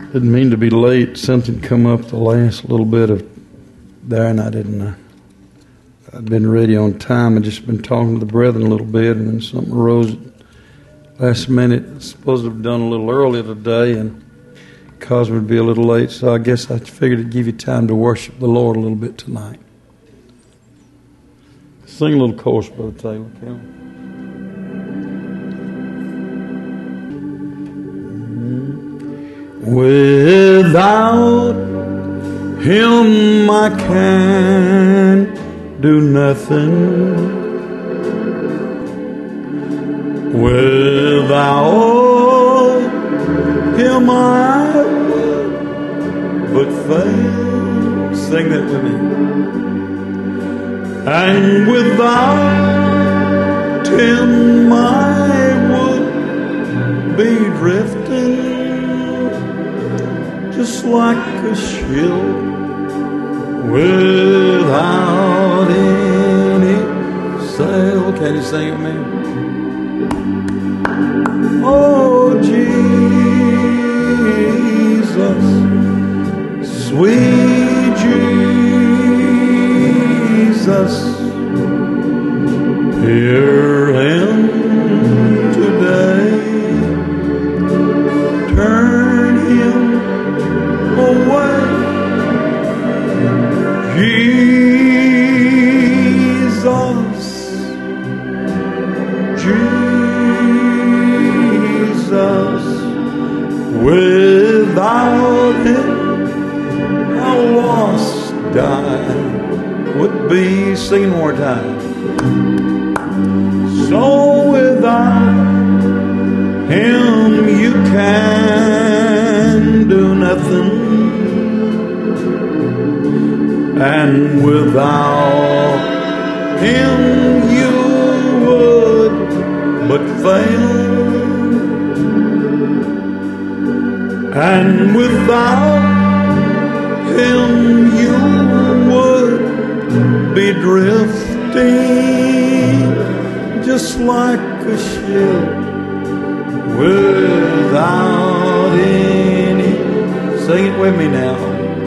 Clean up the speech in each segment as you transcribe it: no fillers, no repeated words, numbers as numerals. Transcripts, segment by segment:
Didn't mean to be late. Something come up the last little bit of there, and I didn't. I'd been ready on time. I'd just been talking to the brethren a little bit, and then something arose at last minute. I was supposed to have done a little earlier today, and caused me to be a little late. So I guess I figured it'd give you time to worship the Lord a little bit tonight. Sing a little chorus, Brother Taylor. Come. Without Him I can do nothing. Without Him I would but fail. Sing that with me. And without Him I would be drifting, just like a ship without any sail. Can you sing it, man? Oh, Jesus, sweet Jesus, hear Him today. Turn Him away. Jesus, Jesus, without Him how lost I would be. Sing one more time. So without Him you can do nothing, and without Him you would but fail, and without Him you would be drifting, just like a ship without any. Sing it with me now.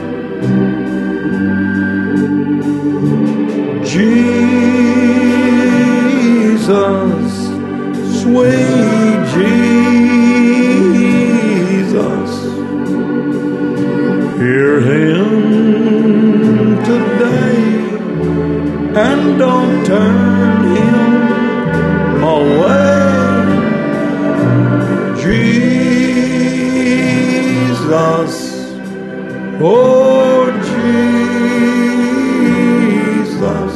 Jesus, sweet Jesus, hear Him today, and don't turn Him away. Jesus, oh Jesus,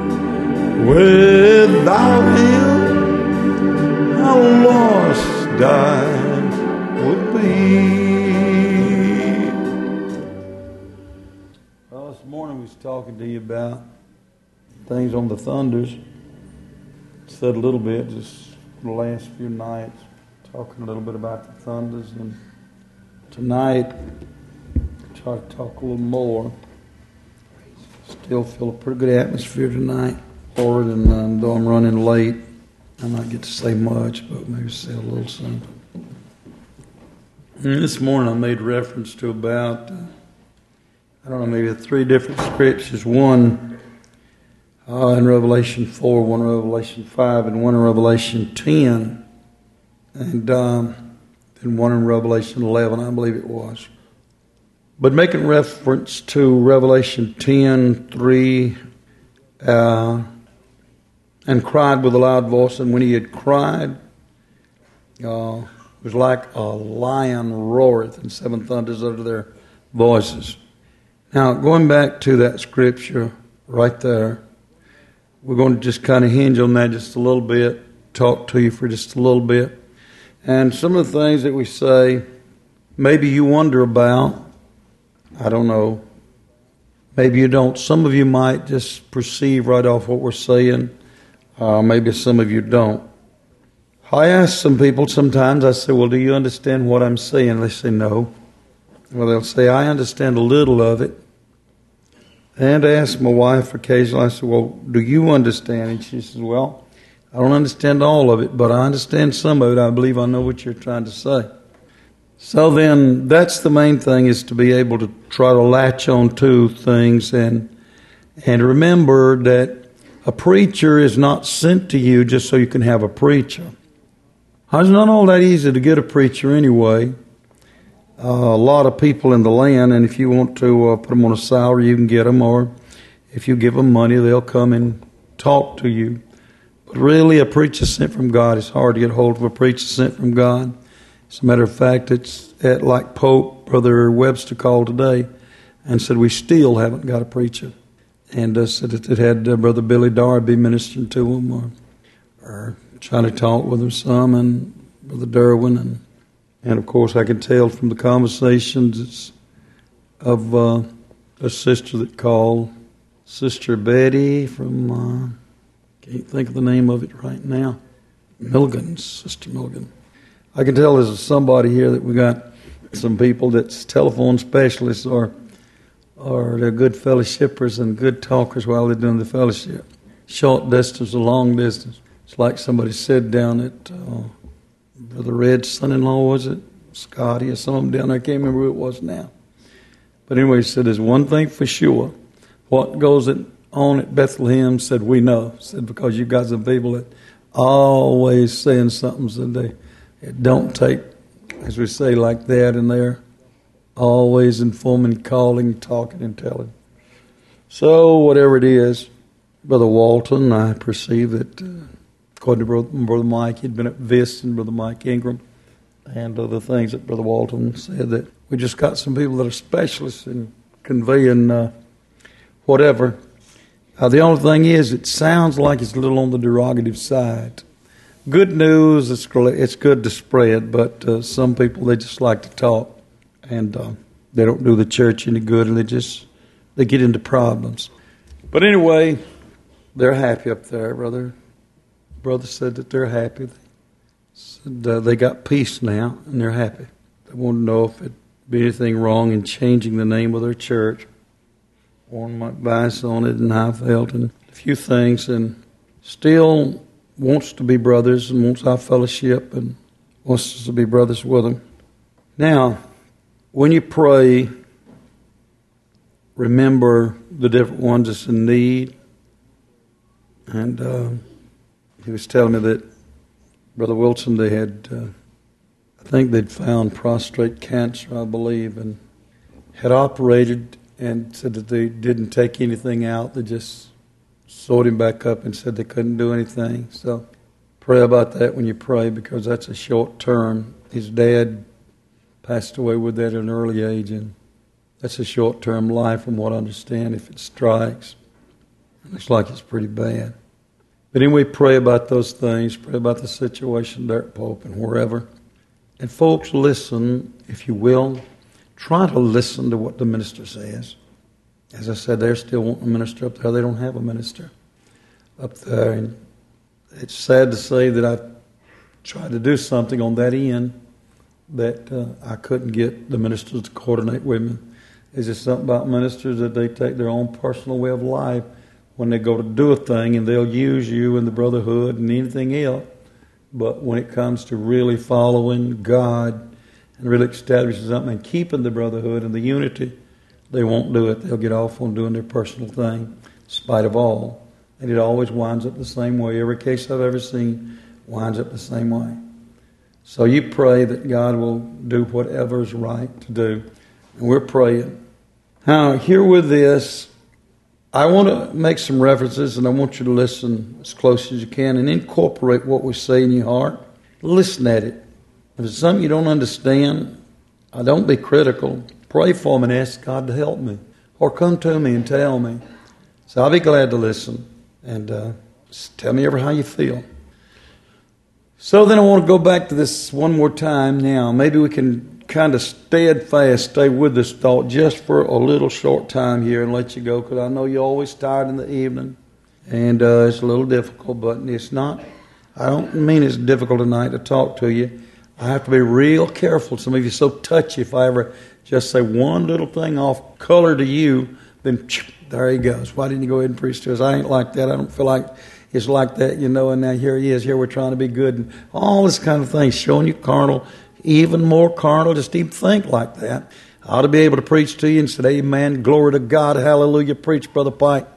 without Him how lost I would be. Well, this morning we was talking to you about things on the thunders. Said a little bit just the last few nights, talking a little bit about the thunders, and tonight try to talk a little more. Still feel a pretty good atmosphere tonight, Lord, and though I'm running late, I might get to say much, but maybe say a little something. And this morning I made reference to about, maybe 3 different scriptures. One in Revelation 4, one in Revelation 5, and one in Revelation 10, and then one in Revelation 11, I believe it was. But making reference to Revelation 10:3, and cried with a loud voice, and when he had cried, it was like a lion roareth, and 7 thunders under their voices. Now, going back to that scripture right there, we're going to just kind of hinge on that just a little bit, talk to you for just a little bit. And some of the things that we say, maybe you wonder about. I don't know. Maybe you don't. Some of you might just perceive right off what we're saying. Maybe some of you don't. I ask some people sometimes, I say, well, do you understand what I'm saying? They say, no. Well, they'll say, I understand a little of it. And I ask my wife occasionally, I say, well, do you understand? And she says, well, I don't understand all of it, but I understand some of it. I believe I know what you're trying to say. So then that's the main thing, is to be able to try to latch on to things and remember that a preacher is not sent to you just so you can have a preacher. It's not all that easy to get a preacher anyway. A lot of people in the land, and if you want to put them on a salary, you can get them, or if you give them money, they'll come and talk to you. But really, a preacher sent from God, it's hard to get hold of a preacher sent from God. As a matter of fact, it's like Pope Brother Webster called today and said, we still haven't got a preacher. And said that it had Brother Billy Darby ministering to him, or trying to talk with him some, and Brother Derwin. And of course, I can tell from the conversations of a sister that called, Sister Betty from, can't think of the name of it right now, Sister Milligan. I can tell there's somebody here that we got some people that's telephone specialists, or they're good fellowshippers and good talkers while they're doing the fellowship. Short distance or long distance. It's like somebody said down at Brother Red's son-in-law, was it? Scotty or some of them down there. I can't remember who it was now. But anyway, he said, there's one thing for sure. What goes on at Bethlehem, said, we know. Said, because you've got some people that always saying something, said it don't take, as we say, like that, and they're always informing, calling, talking, and telling. So whatever it is, Brother Walton, I perceive that, according to Brother Mike, he'd been at Vist, and Brother Mike Ingram, and other things that Brother Walton said, that we just got some people that are specialists in conveying whatever. The only thing is, it sounds like it's a little on the derogative side. Good news, it's good to spread, but some people, they just like to talk, and they don't do the church any good, and they get into problems. But anyway, they're happy up there, brother. Brother said that they're happy. Said they got peace now, and they're happy. They want to know if it'd be anything wrong in changing the name of their church. Wanted my advice on it, and I felt, and a few things, and still wants to be brothers and wants our fellowship and wants us to be brothers with them. Now, when you pray, remember the different ones that's in need. And he was telling me that Brother Wilson, they had, I think they'd found prostate cancer, I believe, and had operated and said that they didn't take anything out. They just sewed him back up and said they couldn't do anything. So pray about that when you pray, because that's a short term. His dad passed away with that at an early age, and that's a short term life from what I understand if it strikes. It looks like it's pretty bad. But anyway, pray about those things. Pray about the situation there at Pope and wherever. And folks, listen, if you will. Try to listen to what the minister says. As I said, they're still wanting a minister up there. They don't have a minister up there. And it's sad to say that I've tried to do something on that end that I couldn't get the ministers to coordinate with me. It's just something about ministers that they take their own personal way of life when they go to do a thing, and they'll use you and the brotherhood and anything else. But when it comes to really following God and really establishing something and keeping the brotherhood and the unity, they won't do it. They'll get off on doing their personal thing, in spite of all. And it always winds up the same way. Every case I've ever seen winds up the same way. So you pray that God will do whatever is right to do. And we're praying. Now, here with this, I want to make some references, and I want you to listen as close as you can and incorporate what we say in your heart. Listen at it. If it's something you don't understand, don't be critical. Pray for me and ask God to help me. Or come to me and tell me. So I'll be glad to listen. And just tell me ever how you feel. So then I want to go back to this one more time now. Maybe we can kind of stay with this thought just for a little short time here and let you go, because I know you're always tired in the evening. And it's a little difficult, but it's not. I don't mean it's difficult tonight to talk to you. I have to be real careful. Some of you are so touchy. If I ever just say one little thing off color to you, then there he goes. Why didn't you go ahead and preach to us? I ain't like that. I don't feel like it's like that, and now here he is. Here we're trying to be good and all this kind of thing, showing you carnal. even more carnal just to even think like that. I ought to be able to preach to you and say, amen, glory to God, hallelujah, preach, Brother Pike.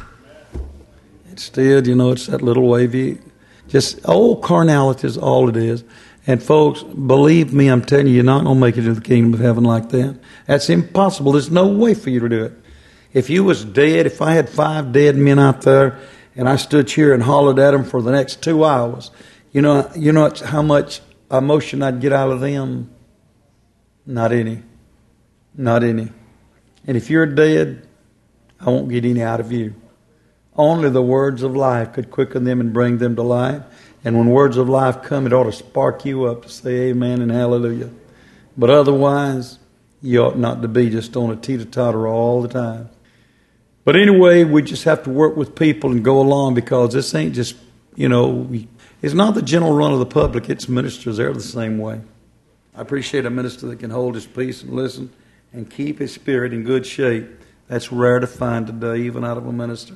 Instead, it's that little wavy, just old carnality is all it is. And folks, believe me, I'm telling you, you're not going to make it into the kingdom of heaven like that. That's impossible. There's no way for you to do it. If you was dead, if I had 5 dead men out there, and I stood here and hollered at them for the next 2 hours, you know how much emotion I'd get out of them? Not any. Not any. And if you're dead, I won't get any out of you. Only the words of life could quicken them and bring them to life. And when words of life come, it ought to spark you up to say amen and hallelujah. But otherwise, you ought not to be just on a teeter-totter all the time. But anyway, we just have to work with people and go along, because this ain't just, it's not the general run of the public. It's ministers. They're the same way. I appreciate a minister that can hold his peace and listen and keep his spirit in good shape. That's rare to find today, even out of a minister.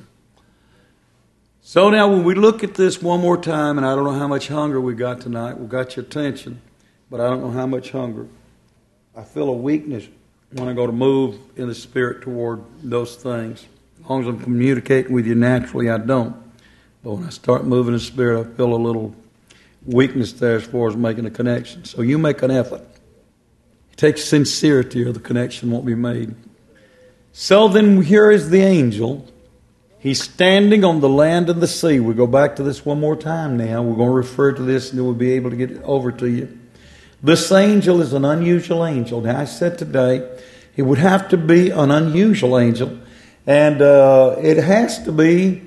So now when we look at this one more time, and I don't know how much hunger we got tonight. We got your attention, but I don't know how much hunger. I feel a weakness when I go to move in the spirit toward those things. As long as I'm communicating with you naturally, I don't. But when I start moving in the spirit, I feel a little weakness there as far as making a connection. So you make an effort. It takes sincerity or the connection won't be made. So then here is the angel. He's standing on the land and the sea. We go back to this one more time now. We're going to refer to this and then we'll be able to get it over to you. This angel is an unusual angel. Now I said today it would have to be an unusual angel. And it has to be,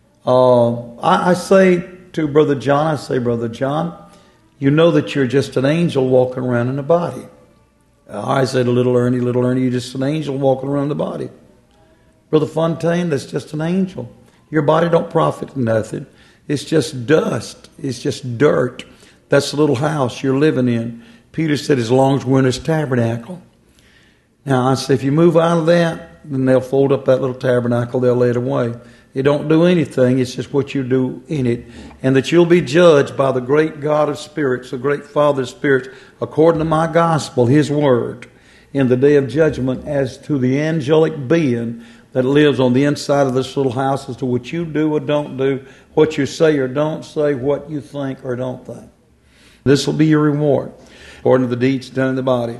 I say to Brother John, you know that you're just an angel walking around in a body. I said to little Ernie, you're just an angel walking around the body. Brother Fontaine, that's just an angel. Your body don't profit nothing. It's just dust. It's just dirt. That's the little house you're living in. Peter said, as long as we're in this tabernacle. Now, I say, if you move out of that, then they'll fold up that little tabernacle. They'll lay it away. It don't do anything. It's just what you do in it. And that you'll be judged by the great God of spirits, the great Father of spirits, according to my gospel, His word, in the day of judgment, as to the angelic being that lives on the inside of this little house, as to what you do or don't do, what you say or don't say, what you think or don't think. This will be your reward, according to the deeds done in the body.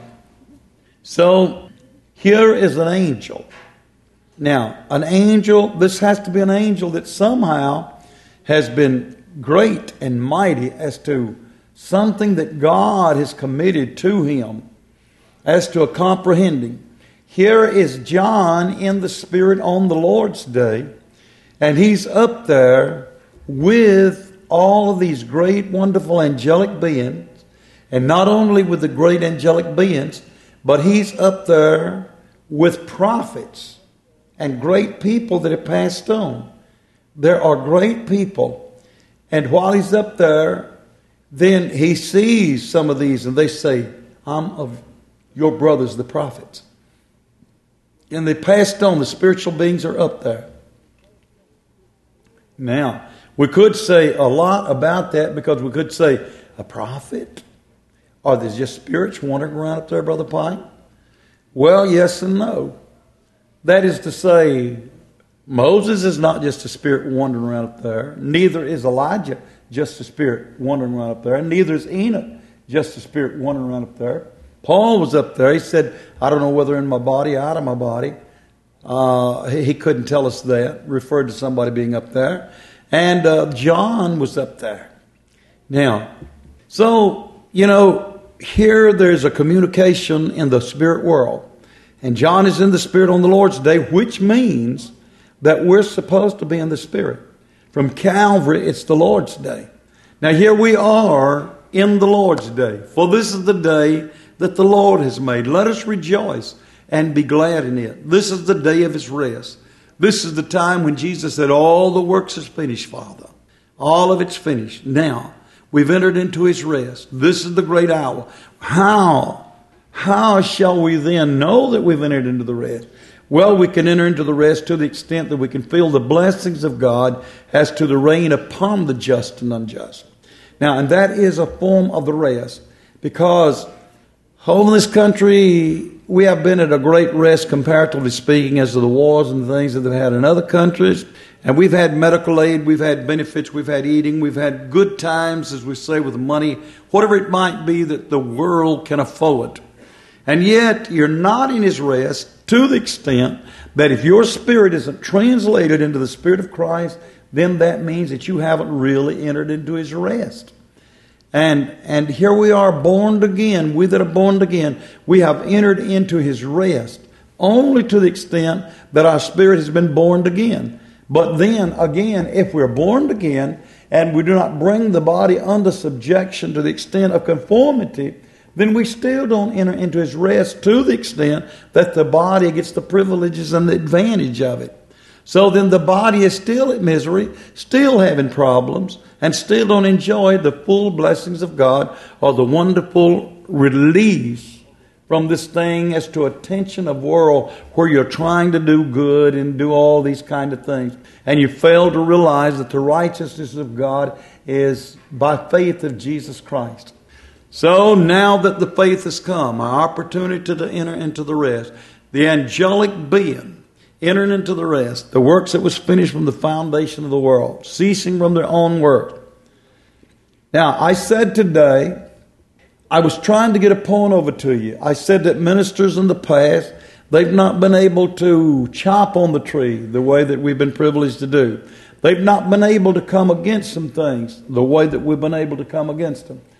So, here is an angel. Now, an angel, this has to be an angel that somehow has been great and mighty as to something that God has committed to him, as to a comprehending. Here is John in the Spirit on the Lord's day, and he's up there with all of these great, wonderful angelic beings, and not only with the great angelic beings, but he's up there with prophets and great people that have passed on. There are great people, and while he's up there, then he sees some of these, and they say, I'm of your brothers, the prophets. And they passed on. The spiritual beings are up there. Now, we could say a lot about that, because we could say, a prophet? Are there just spirits wandering around up there, Brother Pike? Well, yes and no. That is to say, Moses is not just a spirit wandering around up there. Neither is Elijah just a spirit wandering around up there. And neither is Enoch just a spirit wandering around up there. Paul was up there. He said, I don't know whether in my body or out of my body. He couldn't tell us that. Referred to somebody being up there. And John was up there. Now, so, here there's a communication in the spirit world. And John is in the Spirit on the Lord's day, which means that we're supposed to be in the Spirit. From Calvary, it's the Lord's day. Now here we are in the Lord's day. For this is the day that the Lord has made. Let us rejoice and be glad in it. This is the day of His rest. This is the time when Jesus said, all the works is finished, Father. All of it's finished. Now, we've entered into His rest. This is the great hour. How shall we then know that we've entered into the rest? Well, we can enter into the rest to the extent that we can feel the blessings of God as to the rain upon the just and unjust. Now, and that is a form of the rest, because Oh, in this country, we have been at a great rest, comparatively speaking, as to the wars and things that they've had in other countries. And we've had medical aid, we've had benefits, we've had eating, we've had good times, as we say, with money, whatever it might be that the world can afford. And yet, you're not in His rest to the extent that if your spirit isn't translated into the Spirit of Christ, then that means that you haven't really entered into His rest. And here we are, born again. We that are born again, we have entered into His rest only to the extent that our spirit has been born again. But then again, if we're born again and we do not bring the body under subjection to the extent of conformity, then we still don't enter into His rest to the extent that the body gets the privileges and the advantage of it. So then the body is still at misery, still having problems, and still don't enjoy the full blessings of God or the wonderful release from this thing as to a tension of world where you're trying to do good and do all these kind of things. And you fail to realize that the righteousness of God is by faith of Jesus Christ. So now that the faith has come, our opportunity to enter into the rest, the angelic being entering into the rest, the works that was finished from the foundation of the world, ceasing from their own work. Now, I said today, I was trying to get a point over to you. I said that ministers in the past, they've not been able to chop on the tree the way that we've been privileged to do. They've not been able to come against some things the way that we've been able to come against them.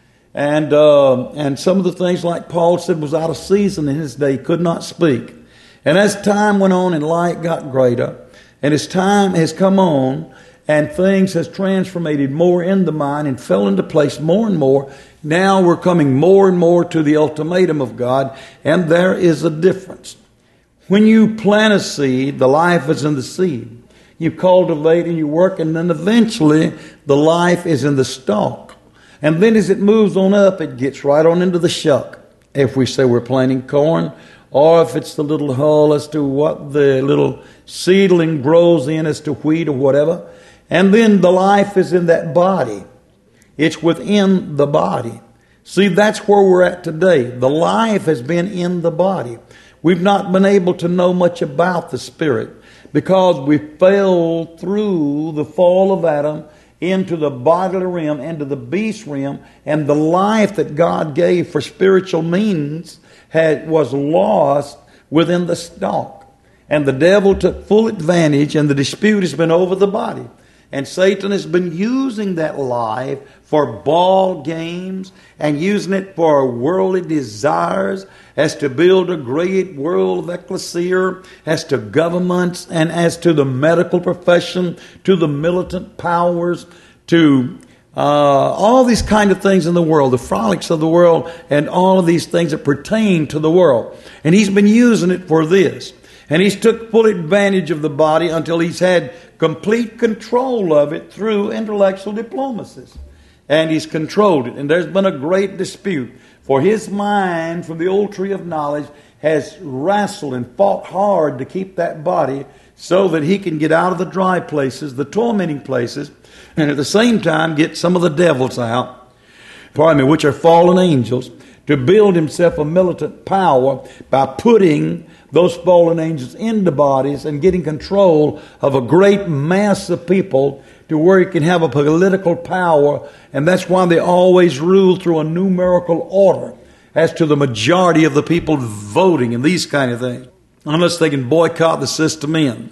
And some of the things, like Paul said, was out of season in his day, could not speak. And as time went on and light got greater, and as time has come on, and things has transformated more in the mind and fell into place more and more, now we're coming more and more to the ultimatum of God, and there is a difference. When you plant a seed, the life is in the seed. You cultivate and you work, and then eventually the life is in the stalk. And then as it moves on up, it gets right on into the shuck. If we say we're planting corn, or if it's the little hull as to what the little seedling grows in as to wheat or whatever. And then the life is in that body. It's within the body. See, that's where we're at today. The life has been in the body. We've not been able to know much about the Spirit because we fell through the fall of Adam into the bodily realm, into the beast realm, and the life that God gave for spiritual means was lost within the stalk. And the devil took full advantage, and the dispute has been over the body. And Satan has been using that life for ball games and using it for worldly desires, as to build a great world of ecclesia, as to governments, and as to the medical profession, to the militant powers, to all these kind of things in the world, the frolics of the world, and all of these things that pertain to the world. And he's been using it for this. And he's took full advantage of the body until he's had complete control of it through intellectual diplomacies. And he's controlled it. And there's been a great dispute. For his mind from the old tree of knowledge has wrestled and fought hard to keep that body so that he can get out of the dry places, the tormenting places, and at the same time get some of the devils out, which are fallen angels, to build himself a militant power by putting those fallen angels into bodies and getting control of a great mass of people to where he can have a political power. And that's why they always rule through a numerical order as to the majority of the people voting and these kind of things, unless they can boycott the system in.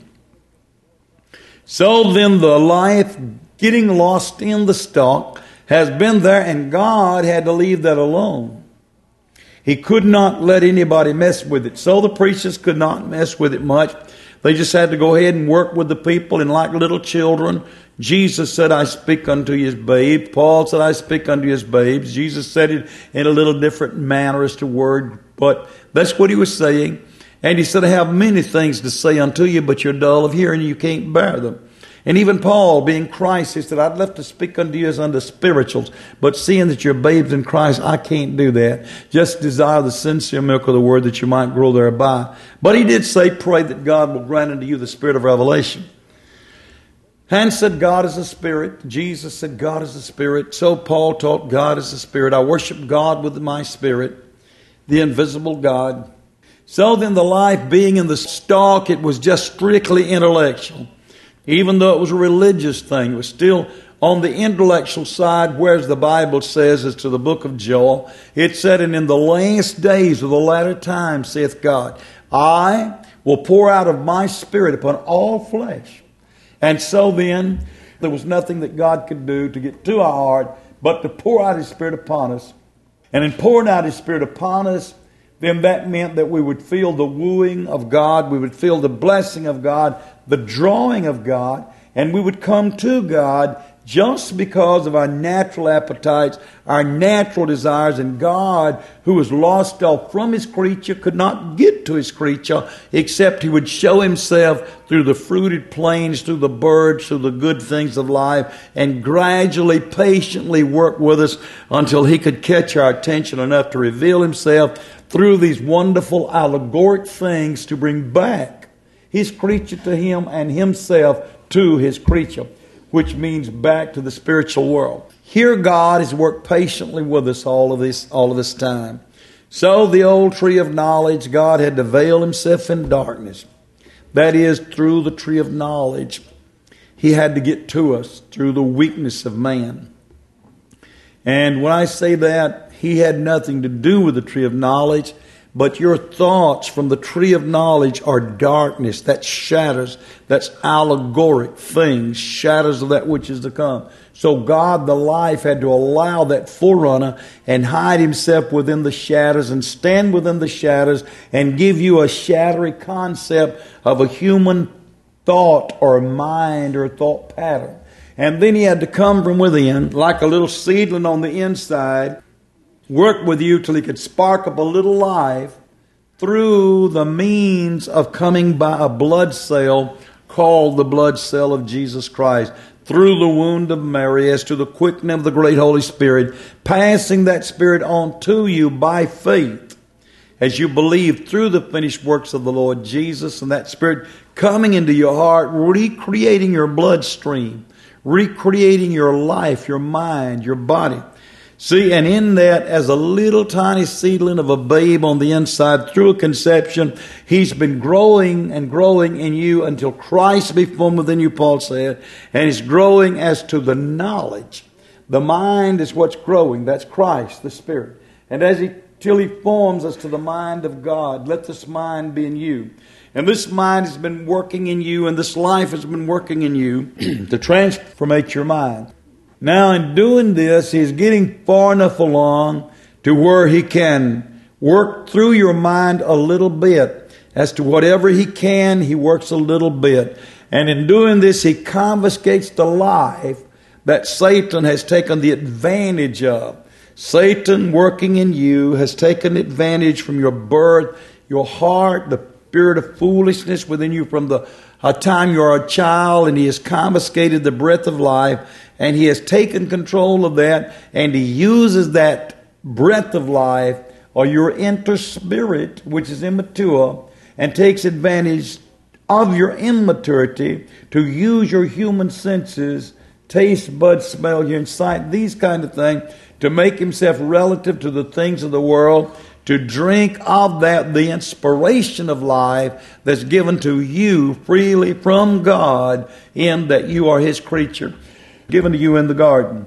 So then the life getting lost in the stalk has been there, and God had to leave that alone. He could not let anybody mess with it. So the preachers could not mess with it much. They just had to go ahead and work with the people, and like little children, Jesus said, I speak unto you as babes. Paul said, I speak unto you as babes. Jesus said it in a little different manner as to word, but that's what he was saying. And he said, I have many things to say unto you, but you're dull of hearing, and you can't bear them. And even Paul, being Christ, he said, I'd love to speak unto you as unto spirituals, but seeing that you're babes in Christ, I can't do that. Just desire the sincere milk of the word that you might grow thereby. But he did say, pray that God will grant unto you the spirit of revelation. And said, God is a spirit. Jesus said, God is a spirit. So Paul taught God is a spirit. I worship God with my spirit. the invisible God. So then the life being in the stalk, it was just strictly intellectual. Even though it was a religious thing, it was still on the intellectual side, whereas the Bible says, as to the book of Joel, it said, and in the last days of the latter time, saith God, I will pour out of my Spirit upon all flesh. And so then, there was nothing that God could do to get to our heart, but to pour out His Spirit upon us. And in pouring out His Spirit upon us, then that meant that we would feel the wooing of God, we would feel the blessing of God, the drawing of God, and we would come to God just because of our natural appetites, our natural desires, and God, who was lost off from His creature, could not get to His creature except He would show Himself through the fruited plains, through the birds, through the good things of life, and gradually, patiently work with us until He could catch our attention enough to reveal Himself through these wonderful allegoric things to bring back His creature to Him and Himself to His creature, which means back to the spiritual world. Here God has worked patiently with us all of this time. So the old tree of knowledge, God had to veil Himself in darkness. That is, through the tree of knowledge, He had to get to us through the weakness of man. And when I say that, He had nothing to do with the tree of knowledge, but your thoughts from the tree of knowledge are darkness. That's shadows. That's allegoric things, shadows of that which is to come. So God, the life, had to allow that forerunner and hide Himself within the shadows and stand within the shadows and give you a shadowy concept of a human thought or mind or thought pattern. And then He had to come from within, like a little seedling on the inside, work with you till He could spark up a little life through the means of coming by a blood cell called the blood cell of Jesus Christ, through the wound of Mary, as to the quickening of the great Holy Spirit, passing that Spirit on to you by faith, as you believe through the finished works of the Lord Jesus, and that Spirit coming into your heart, recreating your bloodstream, recreating your life, your mind, your body. See, and in that, as a little tiny seedling of a babe on the inside, through a conception, He's been growing and growing in you until Christ be formed within you, Paul said. And He's growing as to the knowledge. The mind is what's growing. That's Christ, the Spirit. And till He forms us to the mind of God, let this mind be in you. And this mind has been working in you, and this life has been working in you to transformate your mind. Now, in doing this, He's getting far enough along to where He can work through your mind a little bit. As to whatever He can, He works a little bit. And in doing this, He confiscates the life that Satan has taken the advantage of. Satan, working in you, has taken advantage from your birth, your heart, the spirit of foolishness within you from the time you are a child, and he has confiscated the breath of life, and he has taken control of that, and he uses that breath of life, or your inner spirit, which is immature, and takes advantage of your immaturity to use your human senses, taste, bud, smell, hearing, sight, these kind of things, to make himself relative to the things of the world, to drink of that, the inspiration of life that's given to you freely from God, in that you are His creature, given to you in the garden.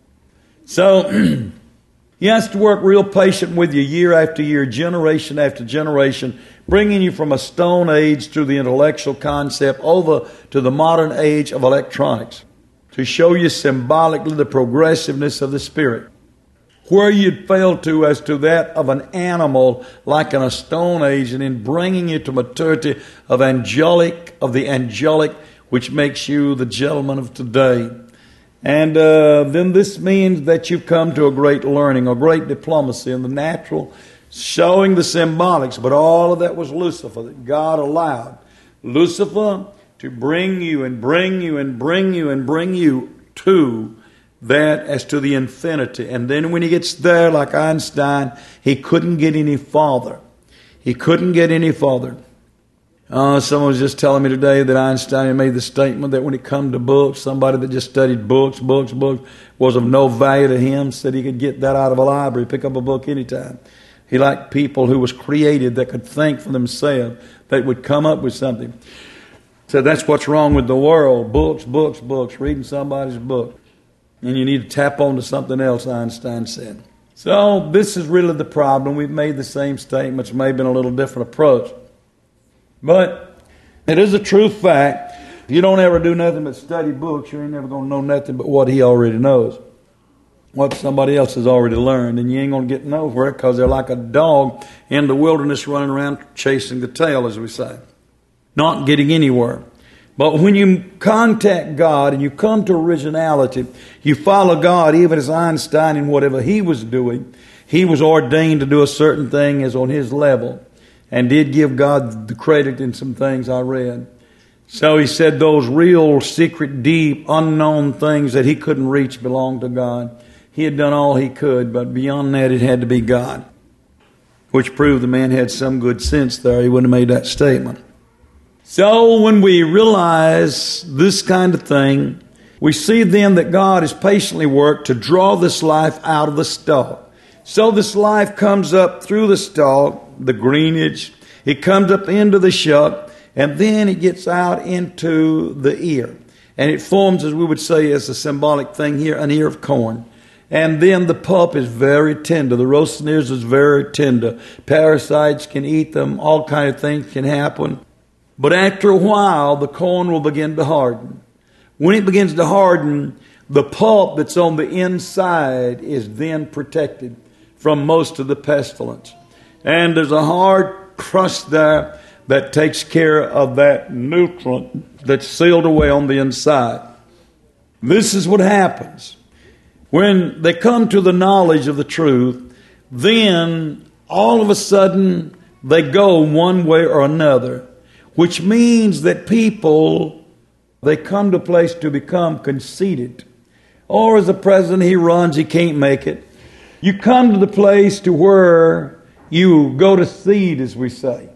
So He has to work real patient with you year after year, generation after generation, bringing you from a stone age through the intellectual concept over to the modern age of electronics, to show you symbolically the progressiveness of the Spirit. Where you'd fail to as to that of an animal like in a stone age, and in bringing you to maturity of the angelic, which makes you the gentleman of today. And then this means that you've come to a great learning, a great diplomacy in the natural, showing the symbolics. But all of that was Lucifer, that God allowed Lucifer to bring you and bring you and bring you and bring you to that as to the infinity. And then when he gets there, like Einstein, he couldn't get any farther. He couldn't get any farther. Someone was just telling me today that Einstein made the statement that when it come to books, somebody that just studied books was of no value to him, said he could get that out of a library, pick up a book anytime. He liked people who was creative, that could think for themselves, that would come up with something. So that's what's wrong with the world. Books, books, books, reading somebody's book. And you need to tap on to something else, Einstein said. So this is really the problem. We've made the same statements, maybe in a little different approach. But it is a true fact. If you don't ever do nothing but study books, you ain't never going to know nothing but what he already knows. What somebody else has already learned. And you ain't going to get nowhere because they're like a dog in the wilderness running around chasing the tail, as we say. Not getting anywhere. But when you contact God and you come to originality, you follow God, even as Einstein in whatever he was doing. He was ordained to do a certain thing as on his level, and did give God the credit in some things I read. So he said those real, secret, deep, unknown things that he couldn't reach belonged to God. He had done all he could, but beyond that it had to be God. Which proved the man had some good sense there. He wouldn't have made that statement. So when we realize this kind of thing, we see then that God has patiently worked to draw this life out of the stalk. So this life comes up through the stalk, the greenage, it comes up into the shuck, and then it gets out into the ear. And it forms, as we would say, as a symbolic thing here, an ear of corn. And then the pulp is very tender. The roasted ears is very tender. Parasites can eat them. All kinds of things can happen. But after a while, the corn will begin to harden. When it begins to harden, the pulp that's on the inside is then protected from most of the pestilence. And there's a hard crust there that takes care of that nutrient that's sealed away on the inside. This is what happens. When they come to the knowledge of the truth, then all of a sudden they go one way or another, which means that people, they come to a place to become conceited. Or as the president, he runs, he can't make it. You come to the place to where you go to seed, as we say.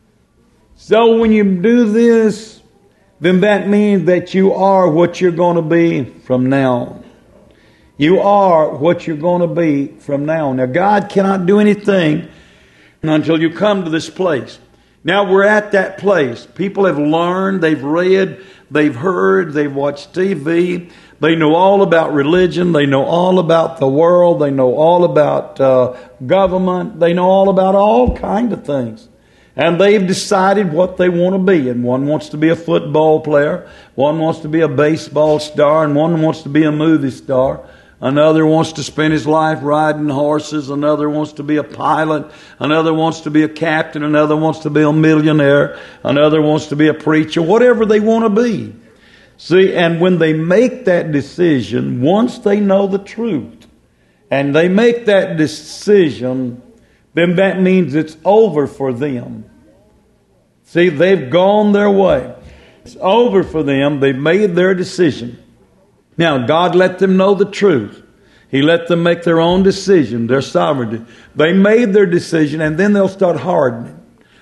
So when you do this, then that means that you are what you're going to be from now on. You are what you're going to be from now on. Now, God cannot do anything until you come to this place. Now, we're at that place. People have learned, they've read, they've heard, they've watched TV. They know all about religion. They know all about the world. They know all about government. They know all about all kinds of things. And they've decided what they want to be. And one wants to be a football player. One wants to be a baseball star. And one wants to be a movie star. Another wants to spend his life riding horses. Another wants to be a pilot. Another wants to be a captain. Another wants to be a millionaire. Another wants to be a preacher. Whatever they want to be. See, and when they make that decision, once they know the truth, and they make that decision, then that means it's over for them. See, they've gone their way. It's over for them. They've made their decision. Now, God let them know the truth. He let them make their own decision, their sovereignty. They made their decision, and then they'll start hardening.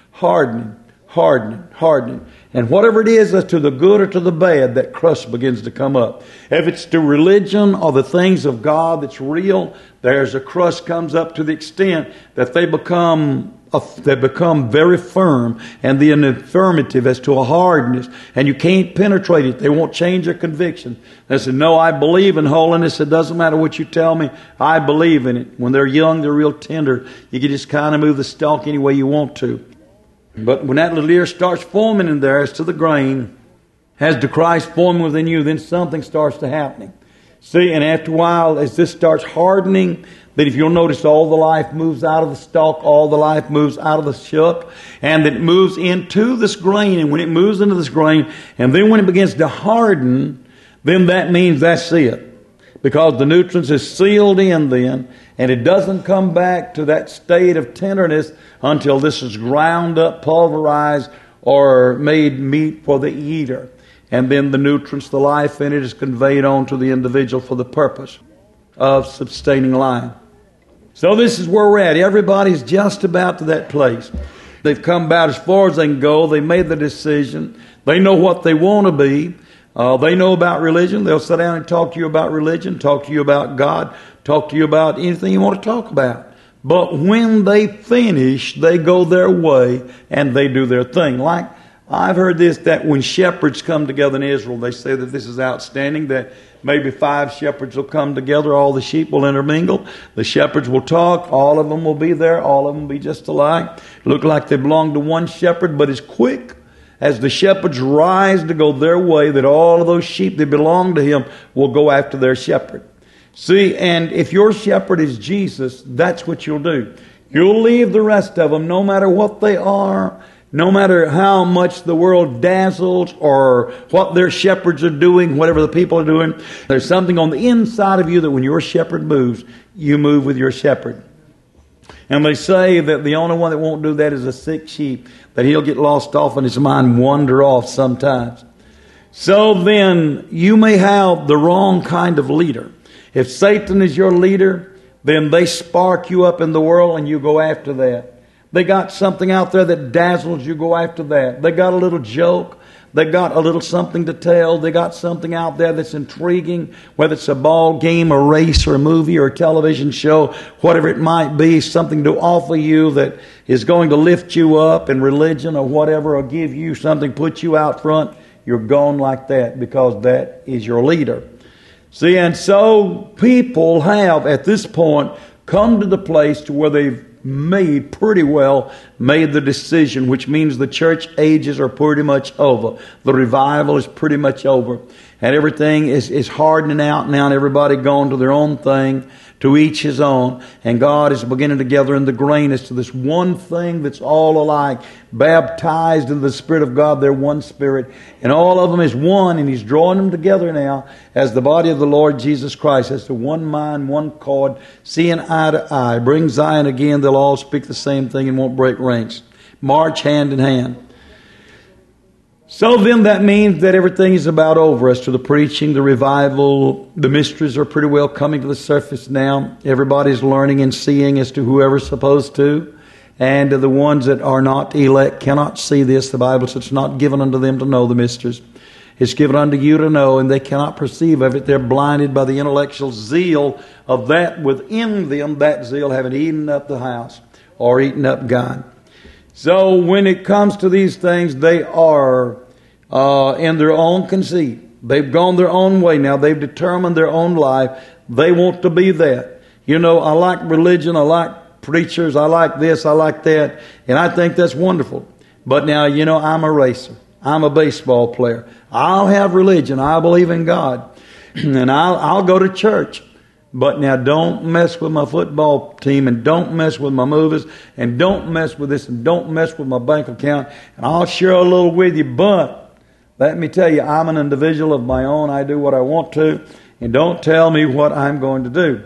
And whatever it is, to the good or to the bad, that crust begins to come up. If it's to religion or the things of God that's real, there's a crust comes up to the extent that they become very firm, and the affirmative as to a hardness, and you can't penetrate it. They won't change their conviction. They say, no, I believe in holiness. It doesn't matter what you tell me. I believe in it. When they're young, they're real tender. You can just kind of move the stalk any way you want to. But when that little ear starts forming in there as to the grain, as the Christ forming within you, then something starts to happen. See, and after a while, as this starts hardening, then if you'll notice, all the life moves out of the stalk, all the life moves out of the shuck, and it moves into this grain. And when it moves into this grain, and then when it begins to harden, then that means that's it. Because the nutrients is sealed in then, and it doesn't come back to that state of tenderness until this is ground up, pulverized, or made meat for the eater. And then the nutrients, the life in it, is conveyed on to the individual for the purpose of sustaining life. So this is where we're at. Everybody's just about to that place. They've come about as far as they can go. They made the decision. They know what they want to be. They know about religion. They'll sit down and talk to you about religion, talk to you about God, talk to you about anything you want to talk about. But when they finish, they go their way and they do their thing. Like I've heard this, that when shepherds come together in Israel, they say that this is outstanding, that maybe 5 shepherds will come together, all the sheep will intermingle, the shepherds will talk, all of them will be there, all of them will be just alike, look like they belong to one shepherd, but as quick as the shepherds rise to go their way, that all of those sheep that belong to him will go after their shepherd. See, and if your shepherd is Jesus, that's what you'll do. You'll leave the rest of them, no matter what they are, no matter how much the world dazzles or what their shepherds are doing, whatever the people are doing. There's something on the inside of you that when your shepherd moves, you move with your shepherd. And they say that the only one that won't do that is a sick sheep, that he'll get lost off and his mind wander off sometimes. So then you may have the wrong kind of leader. If Satan is your leader, then they spark you up in the world and you go after that. They got something out there that dazzles you, go after that. They got a little joke. They got a little something to tell. They got something out there that's intriguing, whether it's a ball game, a race, or a movie, or a television show, whatever it might be, something to offer you that is going to lift you up in religion or whatever, or give you something, put you out front. You're gone like that because that is your leader. See, and so people have, at this point, come to the place to where they've pretty well made the decision, which means the church ages are pretty much over. The revival is pretty much over. And everything is hardening out now, and everybody going to their own thing, to each his own. And God is beginning to gather in the grain as to this one thing that's all alike, baptized in the Spirit of God. They're one Spirit. And all of them is one, and He's drawing them together now as the body of the Lord Jesus Christ, as to one mind, one accord, seeing eye to eye. Bring Zion again, they'll all speak the same thing and won't break ranks. March hand in hand. So then that means that everything is about over as to the preaching, the revival. The mysteries are pretty well coming to the surface now. Everybody's learning and seeing as to whoever's supposed to. And the ones that are not elect cannot see this. The Bible says it's not given unto them to know the mysteries. It's given unto you to know, and they cannot perceive of it. They're blinded by the intellectual zeal of that within them, that zeal having eaten up the house or eaten up God. So when it comes to these things, they are in their own conceit. They've gone their own way now. They've determined their own life. They want to be that. You know, I like religion. I like preachers. I like this. I like that. And I think that's wonderful. But now, you know, I'm a racer. I'm a baseball player. I'll have religion. I believe in God. And I'll go to church. But now don't mess with my football team, and don't mess with my movies, and don't mess with this, and don't mess with my bank account. And I'll share a little with you, but let me tell you, I'm an individual of my own. I do what I want to, and don't tell me what I'm going to do.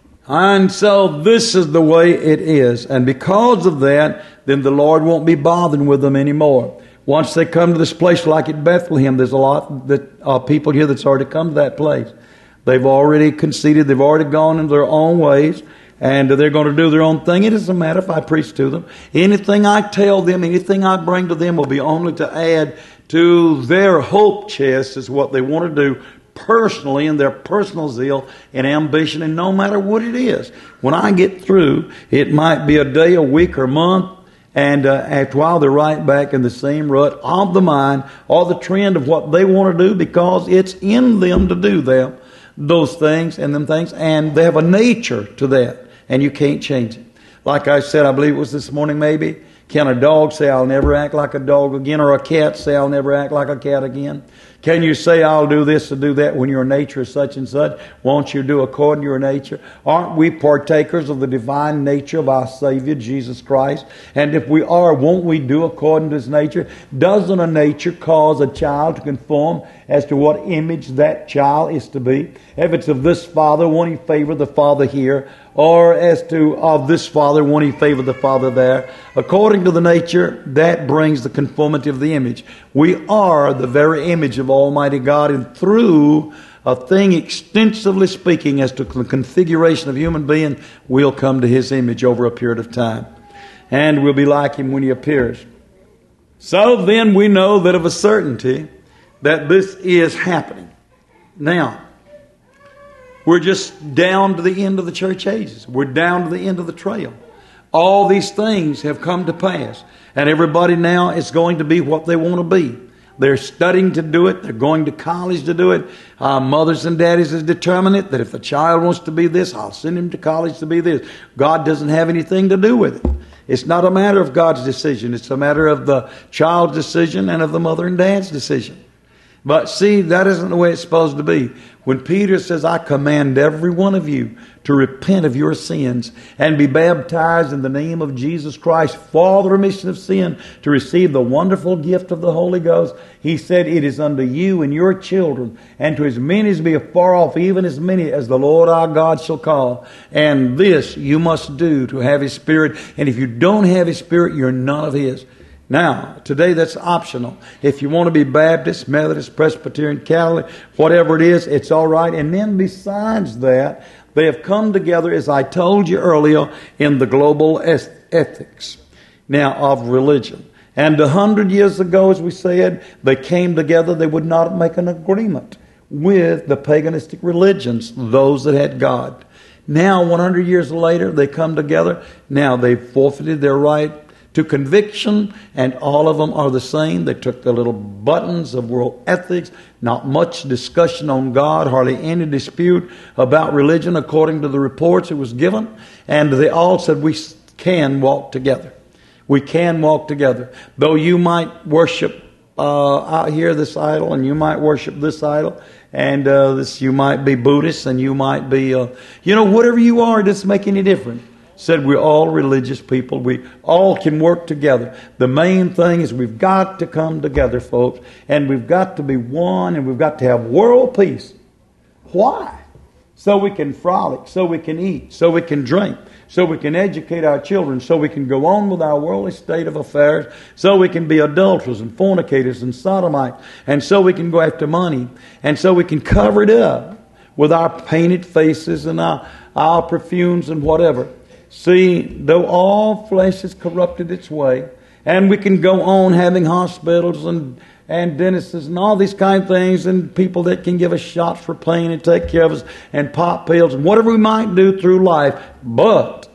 And so this is the way it is. And because of that, then the Lord won't be bothering with them anymore. Once they come to this place like at Bethlehem, there's a lot that people here that's already come to that place. They've already conceded. They've already gone in their own ways. And they're going to do their own thing. It doesn't matter if I preach to them. Anything I tell them, anything I bring to them will be only to add to their hope chest is what they want to do personally in their personal zeal and ambition. And no matter what it is, when I get through, it might be a day, a week, or a month. And after a while, they're right back in the same rut of the mind or the trend of what they want to do because it's in them to do them. Those things and them things, and they have a nature to that, and you can't change it. Like I said, I believe it was this morning maybe, can a dog say, I'll never act like a dog again, or a cat say, I'll never act like a cat again? Can you say, I'll do this or do that when your nature is such and such? Won't you do according to your nature? Aren't we partakers of the divine nature of our Savior, Jesus Christ? And if we are, won't we do according to His nature? Doesn't a nature cause a child to conform as to what image that child is to be? If it's of this father, won't he favor the father here? Or as to of this father, won't he favor the father there? According to the nature, that brings the conformity of the image. We are the very image of Almighty God, and through a thing extensively speaking as to the configuration of human being, we'll come to His image over a period of time. And we'll be like Him when He appears. So then we know that of a certainty that this is happening. Now, we're just down to the end of the church ages. We're down to the end of the trail. All these things have come to pass. And everybody now is going to be what they want to be. They're studying to do it. They're going to college to do it. Mothers and daddies have determined it, that if the child wants to be this, I'll send him to college to be this. God doesn't have anything to do with it. It's not a matter of God's decision. It's a matter of the child's decision and of the mother and dad's decision. But see, that isn't the way it's supposed to be. When Peter says, I command every one of you to repent of your sins and be baptized in the name of Jesus Christ for the remission of sin, to receive the wonderful gift of the Holy Ghost, he said, it is unto you and your children, and to as many as be afar off, even as many as the Lord our God shall call. And this you must do to have His Spirit. And if you don't have His Spirit, you're none of His. Now, today that's optional. If you want to be Baptist, Methodist, Presbyterian, Catholic, whatever it is, it's all right. And then besides that, they have come together, as I told you earlier, in the global ethics now of religion. And 100 years ago, as we said, they came together. They would not make an agreement with the paganistic religions, those that had God. Now, 100 years later, they come together. Now, they've forfeited their right to conviction, and all of them are the same. They took the little buttons of world ethics, not much discussion on God, hardly any dispute about religion according to the reports it was given, and they all said we can walk together. We can walk together. Though you might worship out here this idol, and you might worship this idol, and you might be Buddhist, and you might be, whatever you are, it doesn't make any difference. Said we're all religious people. We all can work together. The main thing is we've got to come together, folks, and we've got to be one, and we've got to have world peace. Why? So we can frolic, so we can eat, so we can drink, so we can educate our children, so we can go on with our worldly state of affairs, so we can be adulterers and fornicators and sodomites, and so we can go after money, and so we can cover it up with our painted faces and our perfumes and whatever. See, though all flesh has corrupted its way, and we can go on having hospitals and dentists and all these kind of things, and people that can give us shots for pain and take care of us, and pop pills and whatever we might do through life, but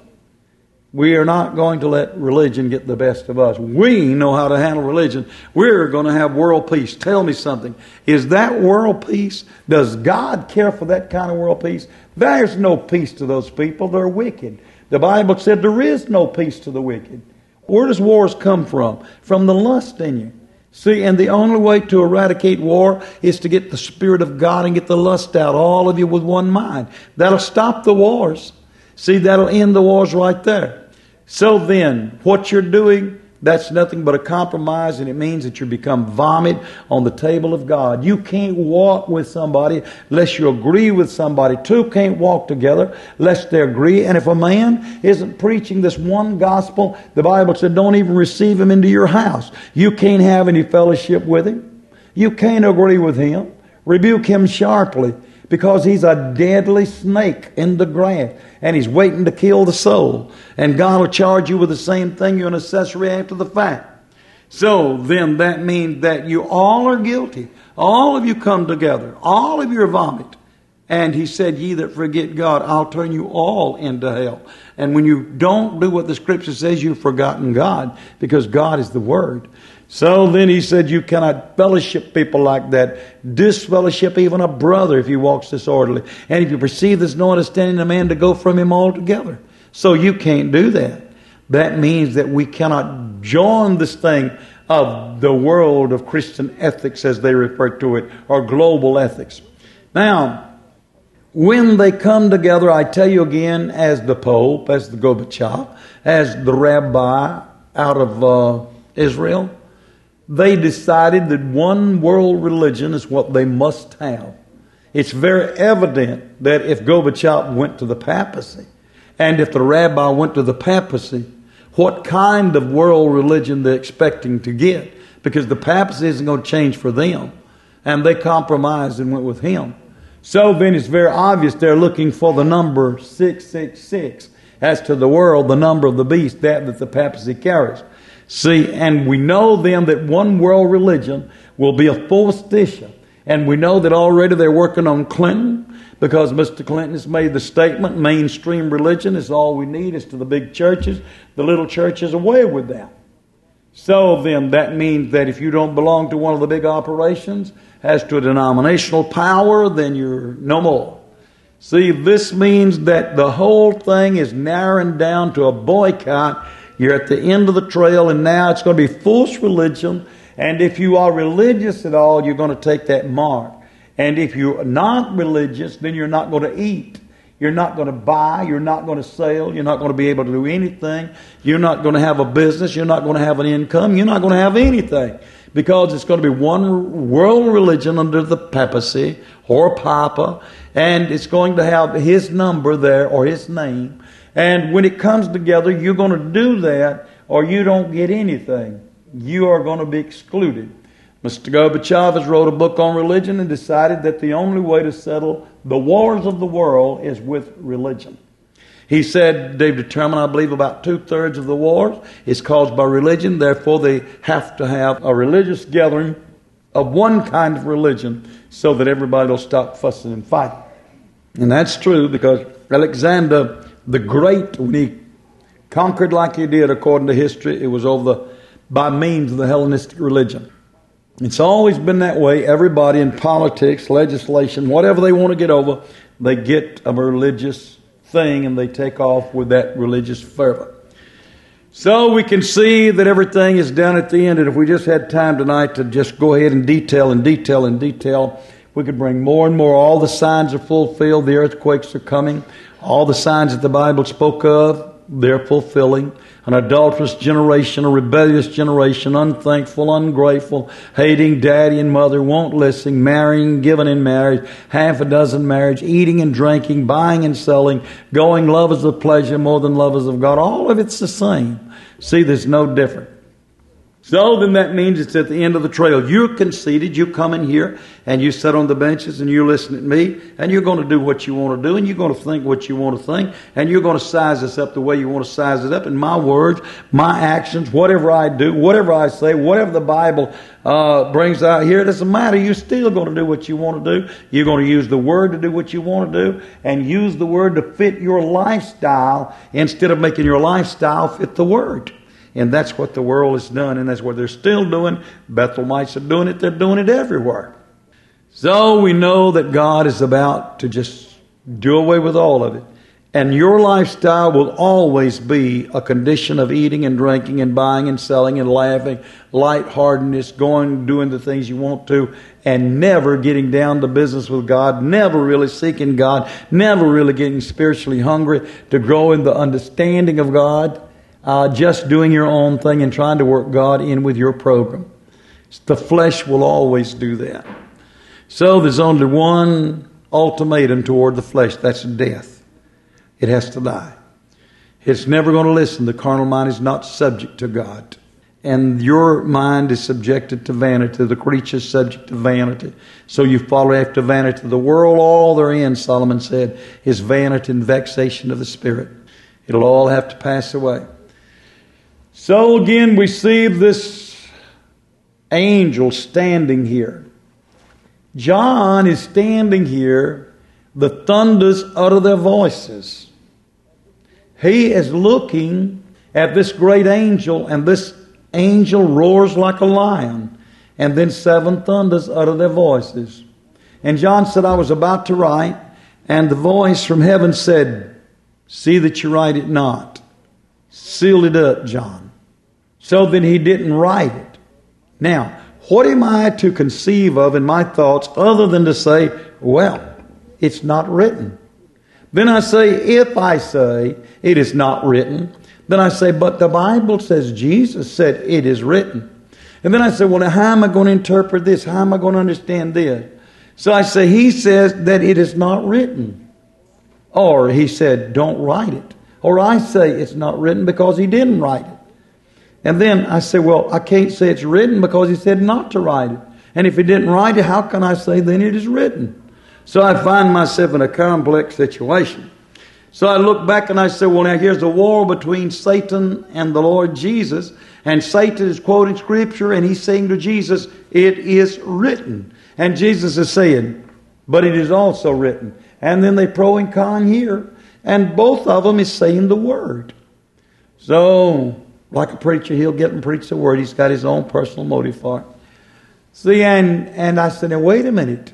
we are not going to let religion get the best of us. We know how to handle religion. We're going to have world peace. Tell me something. Is that world peace? Does God care for that kind of world peace? There's no peace to those people. They're wicked. The Bible said there is no peace to the wicked. Where does wars come from? From the lust in you. See, and the only way to eradicate war is to get the Spirit of God and get the lust out, all of you with one mind. That'll stop the wars. See, that'll end the wars right there. So then, what you're doing, that's nothing but a compromise, and it means that you become vomit on the table of God. You can't walk with somebody unless you agree with somebody. Two can't walk together unless they agree. And if a man isn't preaching this one gospel, the Bible said don't even receive him into your house. You can't have any fellowship with him. You can't agree with him. Rebuke him sharply, because he's a deadly snake in the grass, and he's waiting to kill the soul. And God will charge you with the same thing. You're an accessory after the fact. So then that means that you all are guilty. All of you come together. All of you are vomit. And he said, ye that forget God, I'll turn you all into hell. And when you don't do what the Scripture says, you've forgotten God, because God is the Word. So then he said, you cannot fellowship people like that. Disfellowship even a brother if he walks disorderly. And if you perceive there's no understanding in a man, to go from him altogether. So you can't do that. That means that we cannot join this thing of the world of Christian ethics, as they refer to it, or global ethics. Now, when they come together, I tell you again, as the Pope, as the Gorbachev, as the rabbi out of Israel, they decided that one world religion is what they must have. It's very evident that if Gorbachev went to the papacy, and if the rabbi went to the papacy, what kind of world religion they're expecting to get, because the papacy isn't going to change for them. And they compromised and went with him. So then it's very obvious they're looking for the number 666 as to the world, the number of the beast, that the papacy carries. See, and we know then that one world religion will be a forestition. And we know that already they're working on Clinton, because Mr. Clinton has made the statement, mainstream religion is all we need. It's to the big churches. The little church is away with that. So then that means that if you don't belong to one of the big operations, as to a denominational power, then you're no more. See, this means that the whole thing is narrowing down to a boycott. You're at the end of the trail, and now it's going to be false religion. And if you are religious at all, you're going to take that mark. And if you're not religious, then you're not going to eat. You're not going to buy. You're not going to sell. You're not going to be able to do anything. You're not going to have a business. You're not going to have an income. You're not going to have anything. Because it's going to be one world religion under the papacy or papa. And it's going to have his number there or his name. And when it comes together, you're going to do that or you don't get anything. You are going to be excluded. Mr. Gorbachev has wrote a book on religion and decided that the only way to settle the wars of the world is with religion. He said they've determined, I believe, about 2/3 of the wars is caused by religion. Therefore, they have to have a religious gathering of one kind of religion so that everybody will stop fussing and fighting. And that's true because Alexander the Great, when he conquered like he did according to history, it was by means of the Hellenistic religion. It's always been that way. Everybody in politics, legislation, whatever they want to get over, they get a religious thing and they take off with that religious fervor. So we can see that everything is down at the end. And if we just had time tonight to just go ahead and detail, we could bring more and more. All the signs are fulfilled. The earthquakes are coming. All the signs that the Bible spoke of, they're fulfilling. An adulterous generation, a rebellious generation, unthankful, ungrateful, hating daddy and mother, won't listen, marrying, giving in marriage, half a dozen marriages, eating and drinking, buying and selling, going lovers of pleasure more than lovers of God. All of it's the same. See, there's no difference. So then that means it's at the end of the trail. You're conceited. You come in here and you sit on the benches and you listen to me and you're going to do what you want to do and you're going to think what you want to think and you're going to size this up the way you want to size it up. And my words, my actions, whatever I do, whatever I say, whatever the Bible brings out here, it doesn't matter. You're still going to do what you want to do. You're going to use the Word to do what you want to do and use the Word to fit your lifestyle instead of making your lifestyle fit the Word. And that's what the world has done, and that's what they're still doing. Bethlehemites are doing it. They're doing it everywhere. So we know that God is about to just do away with all of it. And your lifestyle will always be a condition of eating and drinking and buying and selling and laughing, lightheartedness, doing the things you want to, and never getting down to business with God, never really seeking God, never really getting spiritually hungry to grow in the understanding of God. Just doing your own thing and trying to work God in with your program. The flesh will always do that. So there's only one ultimatum toward the flesh. That's death. It has to die. It's never going to listen. The carnal mind is not subject to God. And your mind is subjected to vanity. The creature is subject to vanity. So you follow after vanity. The world, all therein, Solomon said, is vanity and vexation of the spirit. It'll all have to pass away. So again, we see this angel standing here. John is standing here. The thunders utter their voices. He is looking at this great angel, and this angel roars like a lion. And then 7 thunders utter their voices. And John said, I was about to write, and the voice from heaven said, see that you write it not. Seal it up, John. So then he didn't write it. Now, what am I to conceive of in my thoughts other than to say, well, it's not written? Then I say, if I say it is not written, then I say, but the Bible says Jesus said it is written. And then I say, well, now how am I going to interpret this? How am I going to understand this? So I say, he says that it is not written. Or he said, don't write it. Or I say it's not written because he didn't write it. And then I say, well, I can't say it's written because he said not to write it. And if he didn't write it, how can I say then it is written? So I find myself in a complex situation. So I look back and I say, well, now here's a war between Satan and the Lord Jesus. And Satan is quoting Scripture and he's saying to Jesus, it is written. And Jesus is saying, but it is also written. and then they pro and con here. And both of them is saying the Word. So, like a preacher, he'll get and preach the Word. He's got his own personal motive for it. See, and I said, now wait a minute.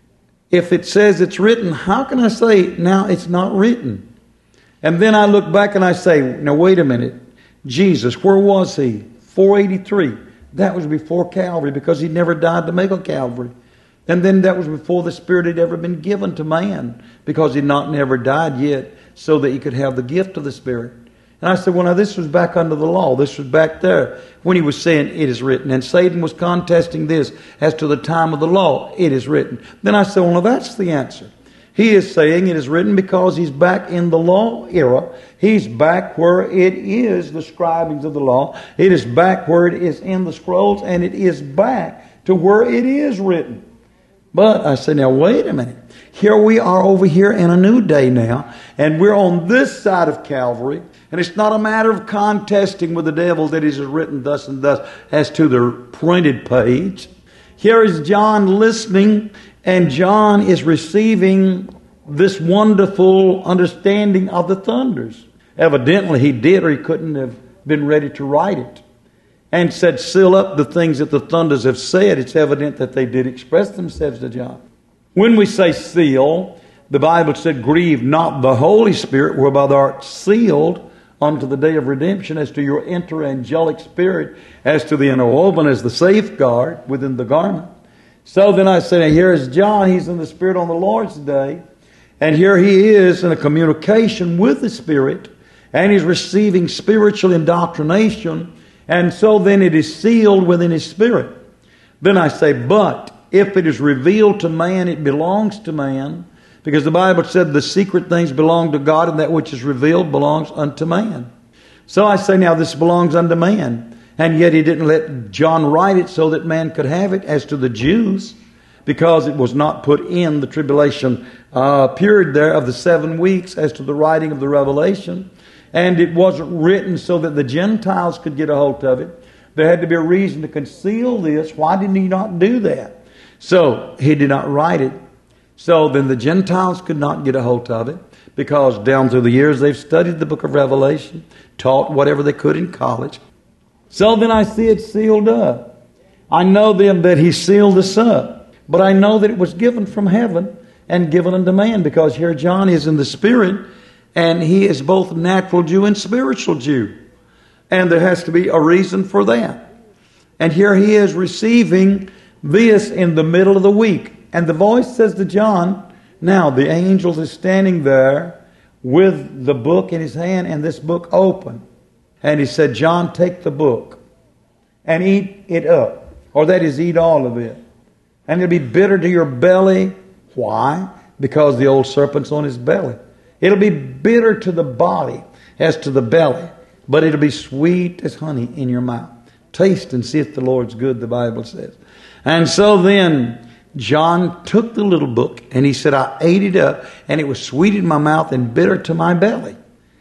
If it says it's written, how can I say now it's not written? And then I look back and I say, now wait a minute. Jesus, where was he? 483. That was before Calvary, because he never died to make a Calvary. And then that was before the Spirit had ever been given to man, because he never died yet, so that he could have the gift of the Spirit. And I said, well, now this was back under the law. This was back there when he was saying, it is written. And Satan was contesting this as to the time of the law. It is written. Then I said, well, now that's the answer. He is saying it is written because he's back in the law era. He's back where it is the scribings of the law. It is back where it is in the scrolls, and it is back to where it is written. But I said, now wait a minute. Here we are over here in a new day now, and we're on this side of Calvary, and it's not a matter of contesting with the devil that is written thus and thus as to the printed page. Here is John listening, and John is receiving this wonderful understanding of the thunders. Evidently he did, or he couldn't have been ready to write it. And said, seal up the things that the thunders have said. It's evident that they did express themselves to John. When we say seal, the Bible said, grieve not the Holy Spirit, whereby thou art sealed unto the day of redemption, as to your interangelic spirit, as to the interwoven, as the safeguard within the garment. So then I say, here is John. He's in the Spirit on the Lord's day. And here he is in a communication with the Spirit. And he's receiving spiritual indoctrination. And so then it is sealed within his spirit. Then I say, but if it is revealed to man, it belongs to man. Because the Bible said the secret things belong to God, and that which is revealed belongs unto man. So I say, now this belongs unto man. And yet he didn't let John write it so that man could have it as to the Jews, because it was not put in the tribulation period there of the 7 weeks as to the writing of the revelation. And it wasn't written so that the Gentiles could get a hold of it. There had to be a reason to conceal this. Why didn't he not do that? So he did not write it. So then the Gentiles could not get a hold of it, because down through the years they've studied the book of Revelation, taught whatever they could in college. So then I see it sealed up. I know then that he sealed this up. But I know that it was given from heaven and given unto man, because here John is in the Spirit. And he is both natural Jew and spiritual Jew. And there has to be a reason for that. And here he is receiving this in the middle of the week. And the voice says to John, now the angel is standing there with the book in his hand, and this book open. And he said, John, take the book and eat it up. Or that is, eat all of it. And it'll be bitter to your belly. Why? Because the old serpent's on his belly. It'll be bitter to the body as to the belly, but it'll be sweet as honey in your mouth. Taste and see if the Lord's good, the Bible says. And so then John took the little book and he said, I ate it up, and it was sweet in my mouth and bitter to my belly.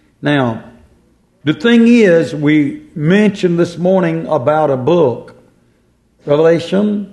Now, the thing is, we mentioned this morning about a book, Revelation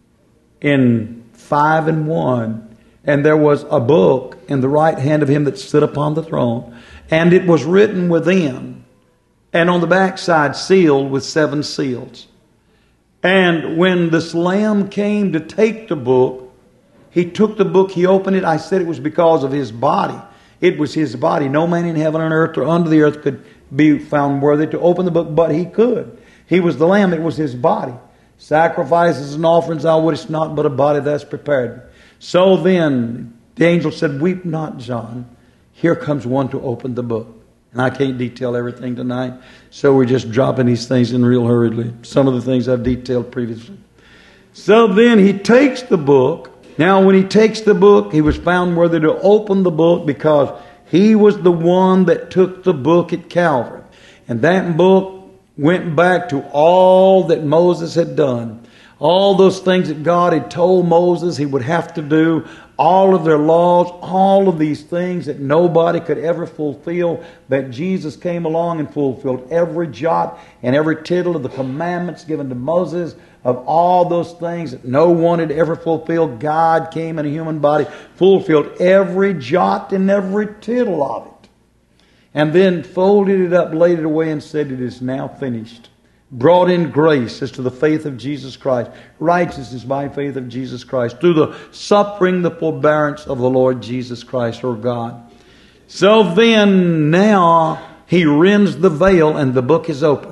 in 5:1. And there was a book in the right hand of him that stood upon the throne. And it was written within. And on the backside sealed with 7 seals. And when this Lamb came to take the book, he took the book, he opened it. I said it was because of his body. It was his body. No man in heaven and earth or under the earth could be found worthy to open the book, but he could. He was the Lamb. It was his body. Sacrifices and offerings thou wouldest not, but a body that's prepared. So then the angel said, weep not, John. Here comes one to open the book. And I can't detail everything tonight, so we're just dropping these things in real hurriedly. Some of the things I've detailed previously. So then he takes the book. Now when he takes the book, he was found worthy to open the book, because he was the one that took the book at Calvary. And that book went back to all that Moses had done. All those things that God had told Moses he would have to do, all of their laws, all of these things that nobody could ever fulfill, that Jesus came along and fulfilled every jot and every tittle of the commandments given to Moses, of all those things that no one had ever fulfilled. God came in a human body, fulfilled every jot and every tittle of it, and then folded it up, laid it away, and said, "It is now finished." Brought in grace as to the faith of Jesus Christ, righteousness by faith of Jesus Christ, through the suffering, the forbearance of the Lord Jesus Christ, our God. So then, now, He rends the veil and the book is open.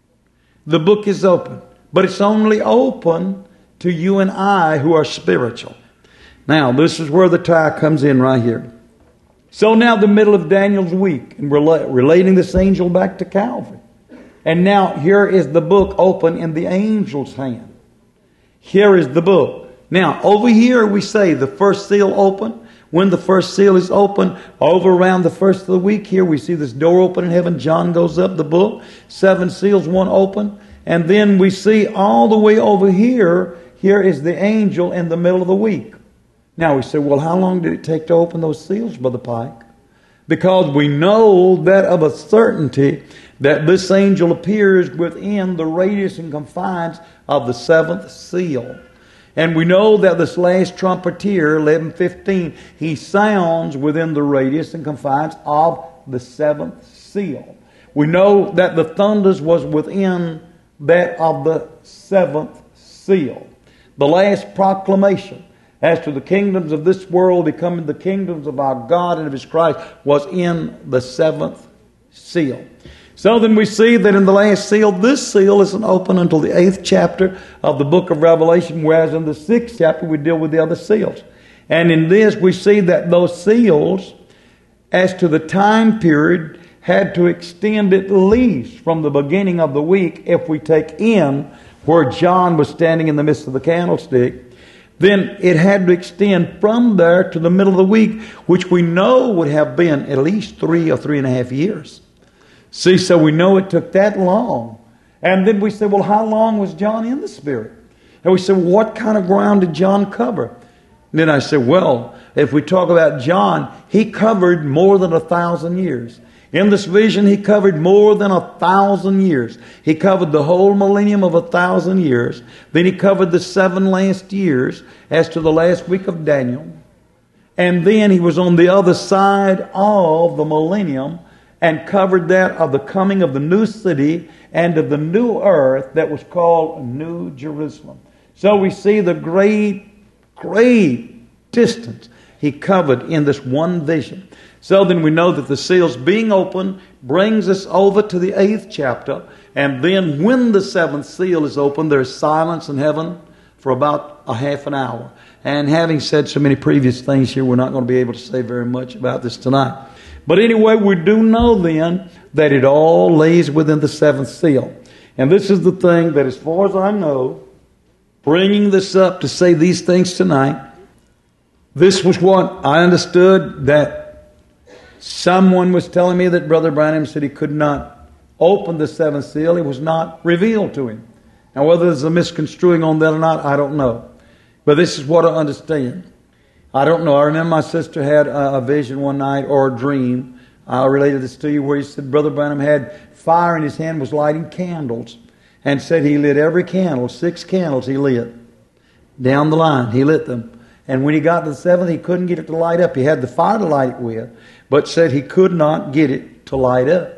The book is open. But it's only open to you and I who are spiritual. Now, this is where the tie comes in right here. So now the middle of Daniel's week, and we're relating this angel back to Calvary. And now here is the book open in the angel's hand. Here is the book. Now, over here we say the first seal open. When the first seal is open, over around the first of the week here, we see this door open in heaven. John goes up the book. 7 seals, 1 open. And then we see all the way over here, here is the angel in the middle of the week. Now we say, well, how long did it take to open those seals, Brother Pike? Because we know that of a certainty that this angel appears within the radius and confines of the 7th seal. And we know that this last trumpeter, 11:15, he sounds within the radius and confines of the 7th seal. We know that the thunders was within that of the 7th seal. The last proclamation as to the kingdoms of this world becoming the kingdoms of our God and of His Christ was in the 7th seal. So then we see that in the last seal, this seal isn't open until the 8th chapter of the book of Revelation, whereas in the 6th chapter we deal with the other seals. And in this we see that those seals, as to the time period, had to extend at least from the beginning of the week, if we take in where John was standing in the midst of the candlestick, then it had to extend from there to the middle of the week, which we know would have been at least 3 or 3.5 years. See, so we know it took that long. And then we say, well, how long was John in the Spirit? And we say, well, what kind of ground did John cover? And then I say, well, if we talk about John, he covered more than 1,000 years. In this vision, he covered more than 1,000 years. He covered the whole millennium of 1,000 years. Then he covered the 7 last years as to the last week of Daniel. And then he was on the other side of the millennium and covered that of the coming of the new city and of the new earth that was called New Jerusalem. So we see the great distance he covered in this one vision. So then we know that the seals being open brings us over to the 8th chapter. And then when the 7th seal is open, there's silence in heaven for about a half an hour. And having said so many previous things here, we're not going to be able to say very much about this tonight. But anyway, we do know then that it all lays within the 7th seal. And this is the thing that, as far as I know, bringing this up to say these things tonight, this was what I understood, that someone was telling me that Brother Branham said he could not open the 7th seal. It was not revealed to him. Now, whether there's a misconstruing on that or not, I don't know. But this is what I understand. I don't know. I remember my sister had a vision one night, or a dream. I related this to you, where he said Brother Branham had fire in his hand, was lighting candles, and said he lit every candle, 6 candles he lit. Down the line, he lit them. And when he got to the 7th, he couldn't get it to light up. He had the fire to light it with, but said he could not get it to light up.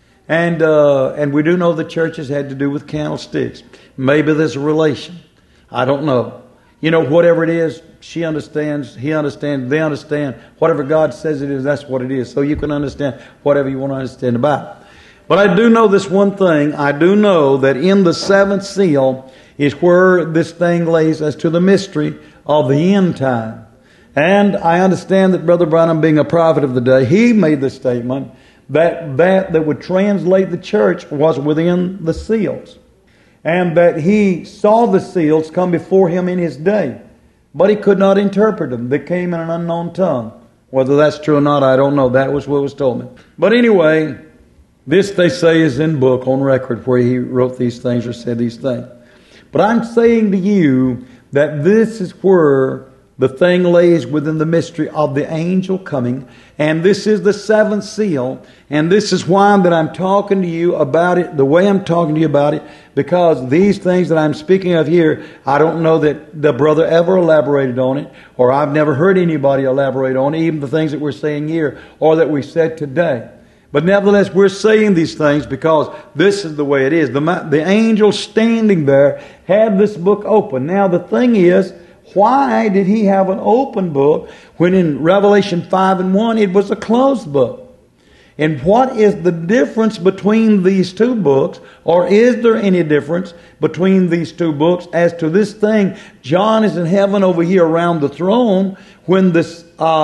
And we do know the churches had to do with candlesticks. Maybe there's a relation. I don't know. You know, whatever it is, she understands, he understands, they understand. Whatever God says it is, that's what it is. So you can understand whatever you want to understand about it. But I do know this one thing. I do know that in the 7th seal is where this thing lays as to the mystery of the end time. And I understand that Brother Branham, being a prophet of the day, he made the statement that would translate the church was within the seals. And that he saw the seals come before him in his day. But he could not interpret them. They came in an unknown tongue. Whether that's true or not, I don't know. That was what was told me. But anyway, this, they say, is in book, on record, where he wrote these things or said these things. But I'm saying to you that this is where the thing lays within the mystery of the angel coming. And this is the seventh seal. And this is why that I'm talking to you about it the way I'm talking to you about it. Because these things that I'm speaking of here, I don't know that the brother ever elaborated on it. Or I've never heard anybody elaborate on it. Even the things that we're saying here or that we said today. But nevertheless, we're saying these things because this is the way it is. The angel standing there had this book open. Now the thing is, why did he have an open book when in Revelation 5 and 1 it was a closed book? And what is the difference between these two books? Or is there any difference between these two books as to this thing? John is in heaven over here around the throne when this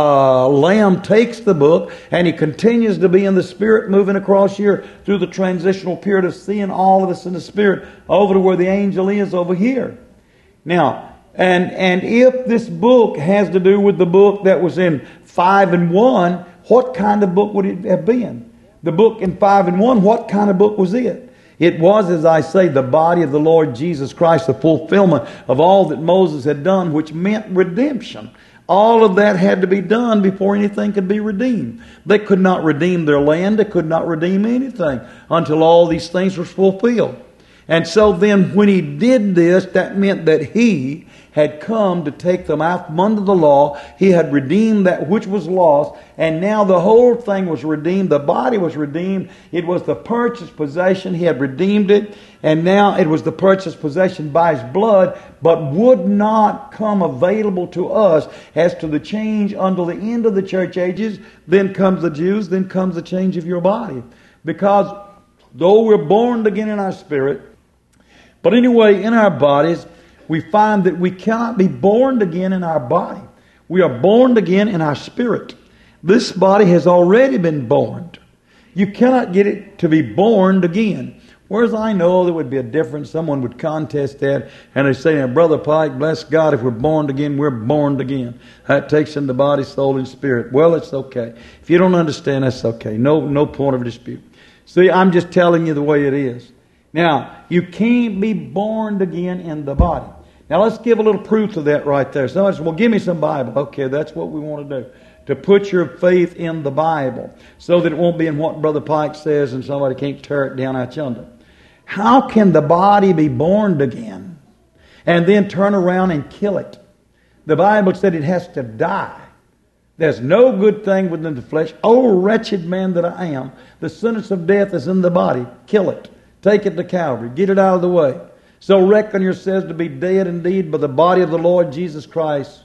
Lamb takes the book, and he continues to be in the Spirit moving across here through the transitional period of seeing all of us in the Spirit over to where the angel is over here. Now, and if this book has to do with the book that was in 5 and 1, what kind of book would it have been? The book in 5 and 1, what kind of book was it? It was, as I say, the body of the Lord Jesus Christ, the fulfillment of all that Moses had done, which meant redemption. All of that had to be done before anything could be redeemed. They could not redeem their land. They could not redeem anything until all these things were fulfilled. And so then when he did this, that meant that he had come to take them out from under the law. He had redeemed that which was lost. And now the whole thing was redeemed. The body was redeemed. It was the purchased possession. He had redeemed it. And now it was the purchased possession by his blood, but would not come available to us as to the change until the end of the church ages. Then comes the Jews. Then comes the change of your body. Because though we're born again in our spirit, but anyway, in our bodies, we find that we cannot be born again in our body. We are born again in our spirit. This body has already been born. You cannot get it to be born again. Whereas I know there would be a difference. Someone would contest that, and they say, now, Brother Pike, bless God, if we're born again, we're born again. That takes in the body, soul, and spirit. Well, it's okay. If you don't understand, that's okay. No point of dispute. See, I'm just telling you the way it is. Now, you can't be born again in the body. Now, let's give a little proof of that right there. Somebody says, well, give me some Bible. Okay, that's what we want to do. To put your faith in the Bible so that it won't be in what Brother Pike says and somebody can't tear it down out yonder. How can the body be born again and then turn around and kill it? The Bible said it has to die. There's no good thing within the flesh. Oh, wretched man that I am. The sentence of death is in the body. Kill it. Take it to Calvary. Get it out of the way. So reckon yourselves to be dead indeed by the body of the Lord Jesus Christ,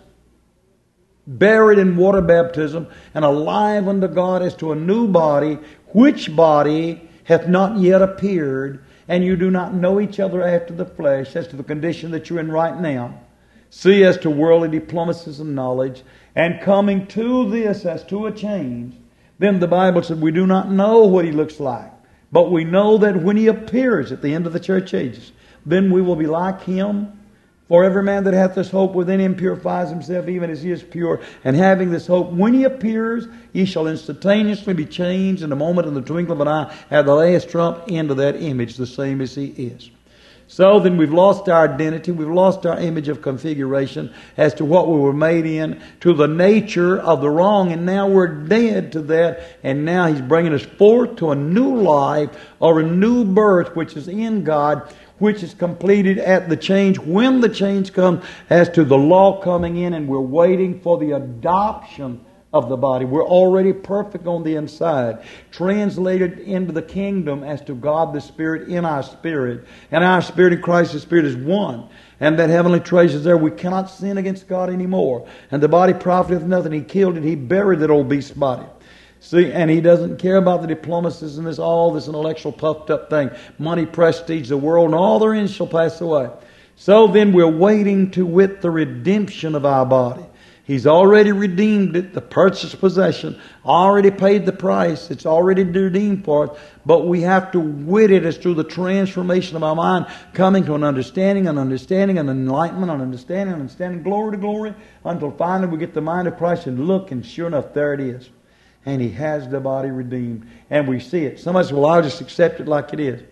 buried in water baptism, and alive unto God as to a new body, which body hath not yet appeared, and you do not know each other after the flesh, as to the condition that you're in right now. See, as to worldly diplomacies and knowledge, and coming to this as to a change, then the Bible said we do not know what he looks like. But we know that when he appears at the end of the church ages, then we will be like him. For every man that hath this hope within him purifies himself even as he is pure. And having this hope, when he appears, ye shall instantaneously be changed in a moment, in the twinkling of an eye, at the last trump, into that image, the same as he is. So then we've lost our identity, we've lost our image of configuration as to what we were made in, to the nature of the wrong, and now we're dead to that, and now he's bringing us forth to a new life, or a new birth, which is in God, which is completed at the change, when the change comes, as to the law coming in, and we're waiting for the adoption of the body. We're already perfect on the inside, translated into the kingdom as to God the Spirit in our spirit, and our spirit in Christ the Spirit is one. And that heavenly treasure is there. We cannot sin against God anymore. And the body profiteth nothing. He killed it. He buried that old beast body. See, and he doesn't care about the diplomacies and all this intellectual puffed up thing. Money, prestige, the world, and all therein shall pass away. So then we're waiting to wit the redemption of our body. He's already redeemed it, the purchased possession, already paid the price. It's already redeemed for us. But we have to wit it as through the transformation of our mind, coming to an understanding, an enlightenment, an understanding, glory to glory, until finally we get the mind of Christ and look, and sure enough, there it is. And he has the body redeemed. And we see it. Somebody says, well, I'll just accept it like it is.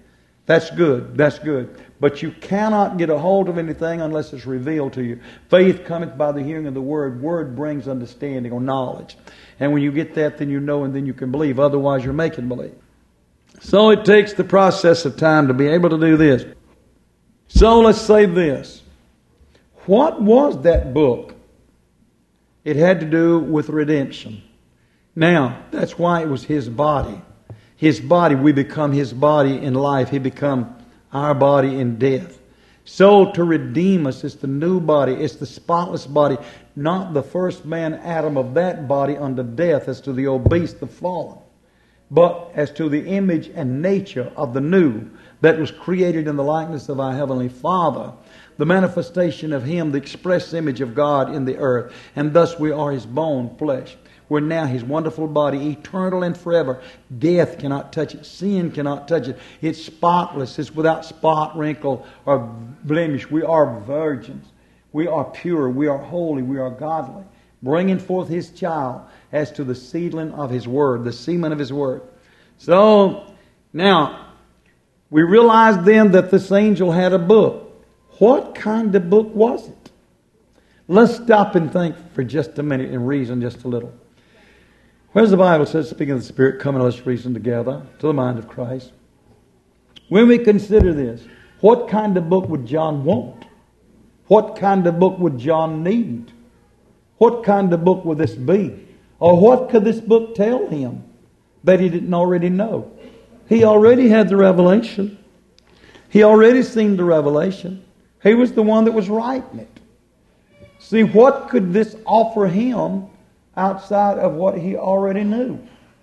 That's good. That's good. But you cannot get a hold of anything unless it's revealed to you. Faith cometh by the hearing of the Word. Word brings understanding or knowledge. And when you get that, then you know and then you can believe. Otherwise, you're making believe. So it takes the process of time to be able to do this. So let's say this. What was that book? It had to do with redemption. Now, that's why it was His body. His body, we become His body in life. He become our body in death. So to redeem us, it's the new body. It's the spotless body. Not the first man, Adam, of that body unto death as to the obese, the fallen. But as to the image and nature of the new that was created in the likeness of our Heavenly Father. The manifestation of Him, the express image of God in the earth. And thus we are His bone, flesh. We're now His wonderful body, eternal and forever. Death cannot touch it. Sin cannot touch it. It's spotless. It's without spot, wrinkle, or blemish. We are virgins. We are pure. We are holy. We are godly. Bringing forth His child as to the seedling of His word, the semen of His word. So, now, we realize then that this angel had a book. What kind of book was it? Let's stop and think for just a minute and reason just a little. Where's the Bible says, speaking of the Spirit, come and let's reason together to the mind of Christ. When we consider this, what kind of book would John want? What kind of book would John need? What kind of book would this be? Or what could this book tell him that he didn't already know? He already had the revelation. He already seen the revelation. He was the one that was writing it. See, what could this offer him outside of what he already knew?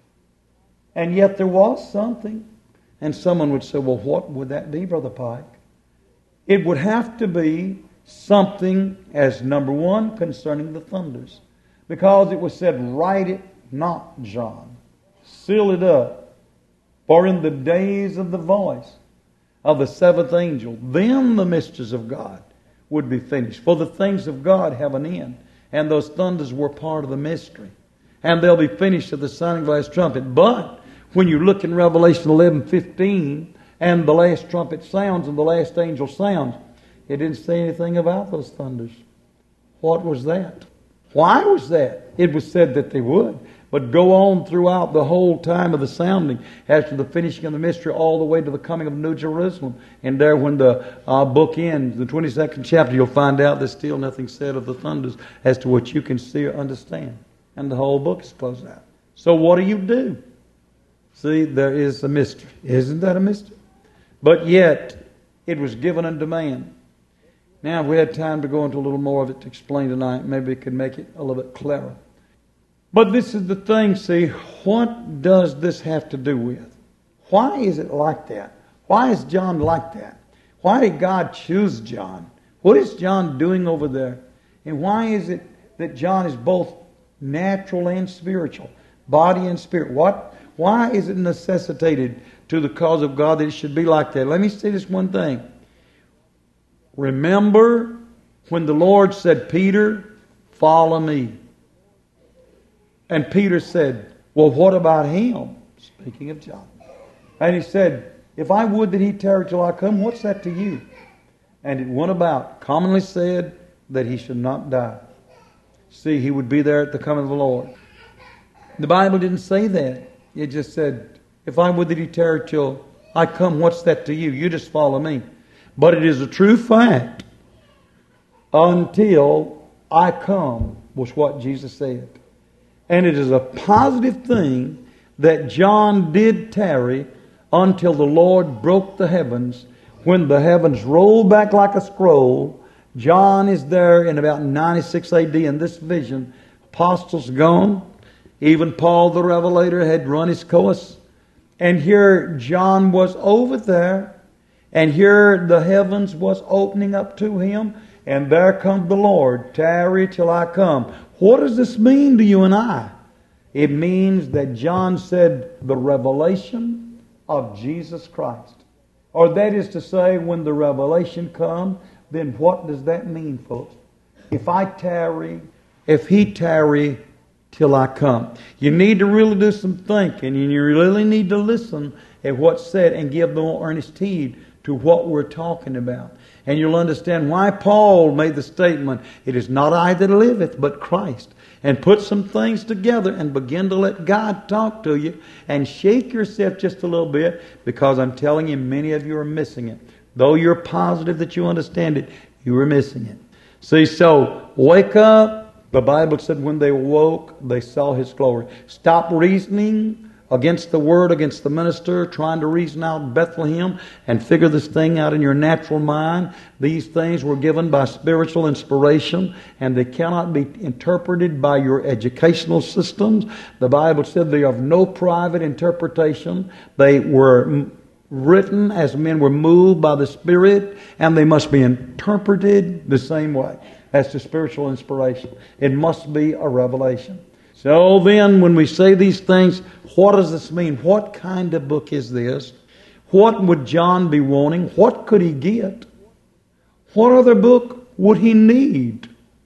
And yet there was something. And someone would say, well, what would that be, Brother Pike? It would have to be something as number one concerning the thunders. Because it was said, write it not, John. Seal it up. For in the days of the voice of the seventh angel, then the mysteries of God would be finished. For the things of God have an end. And those thunders were part of the mystery. And they'll be finished at the sounding of the last trumpet. But when you look in Revelation 11:15, and the last trumpet sounds and the last angel sounds, it didn't say anything about those thunders. What was that? Why was that? It was said that they would. But go on throughout the whole time of the sounding, after the finishing of the mystery, all the way to the coming of New Jerusalem. And there when the book ends, the 22nd chapter, you'll find out there's still nothing said of the thunders as to what you can see or understand. And the whole book is closed out. So what do you do? See, there is a mystery. Isn't that a mystery? But yet, it was given unto man. Now, if we had time to go into a little more of it to explain tonight, maybe we could make it a little bit clearer. But this is the thing, see, what does this have to do with? Why is it like that? Why is John like that? Why did God choose John? What is John doing over there? And why is it that John is both natural and spiritual, body and spirit? Why is it necessitated to the cause of God that it should be like that? Let me say this one thing. Remember when the Lord said, Peter, follow me. And Peter said, well, what about him? Speaking of John. And he said, if I would that he tarry till I come, what's that to you? And it went about, commonly said, that he should not die. See, he would be there at the coming of the Lord. The Bible didn't say that. It just said, if I would that he tarry till I come, what's that to you? You just follow me. But it is a true fact. Until I come was what Jesus said. And it is a positive thing that John did tarry until the Lord broke the heavens. When the heavens rolled back like a scroll, John is there in about 96 AD in this vision. Apostles gone. Even Paul the Revelator had run his course. And here John was over there. And here the heavens was opening up to him. And there comes the Lord. Tarry till I come. What does this mean to you and I? It means that John said the revelation of Jesus Christ. Or that is to say, when the revelation comes, then what does that mean, folks? If I tarry, if he tarry till I come. You need to really do some thinking, and you really need to listen at what's said and give the more earnest heed to what we're talking about. And you'll understand why Paul made the statement, it is not I that liveth, but Christ. And put some things together and begin to let God talk to you and shake yourself just a little bit, because I'm telling you, many of you are missing it. Though you're positive that you understand it, you are missing it. See, so wake up. The Bible said when they woke, they saw His glory. Stop reasoning against the Word, against the minister, trying to reason out Bethlehem and figure this thing out in your natural mind. These things were given by spiritual inspiration, and they cannot be interpreted by your educational systems. The Bible said they have no private interpretation. They were written as men were moved by the Spirit, and they must be interpreted the same way. That's the spiritual inspiration. It must be a revelation. So then, when we say these things, what does this mean? What kind of book is this? What would John be wanting? What could he get? What other book would he need?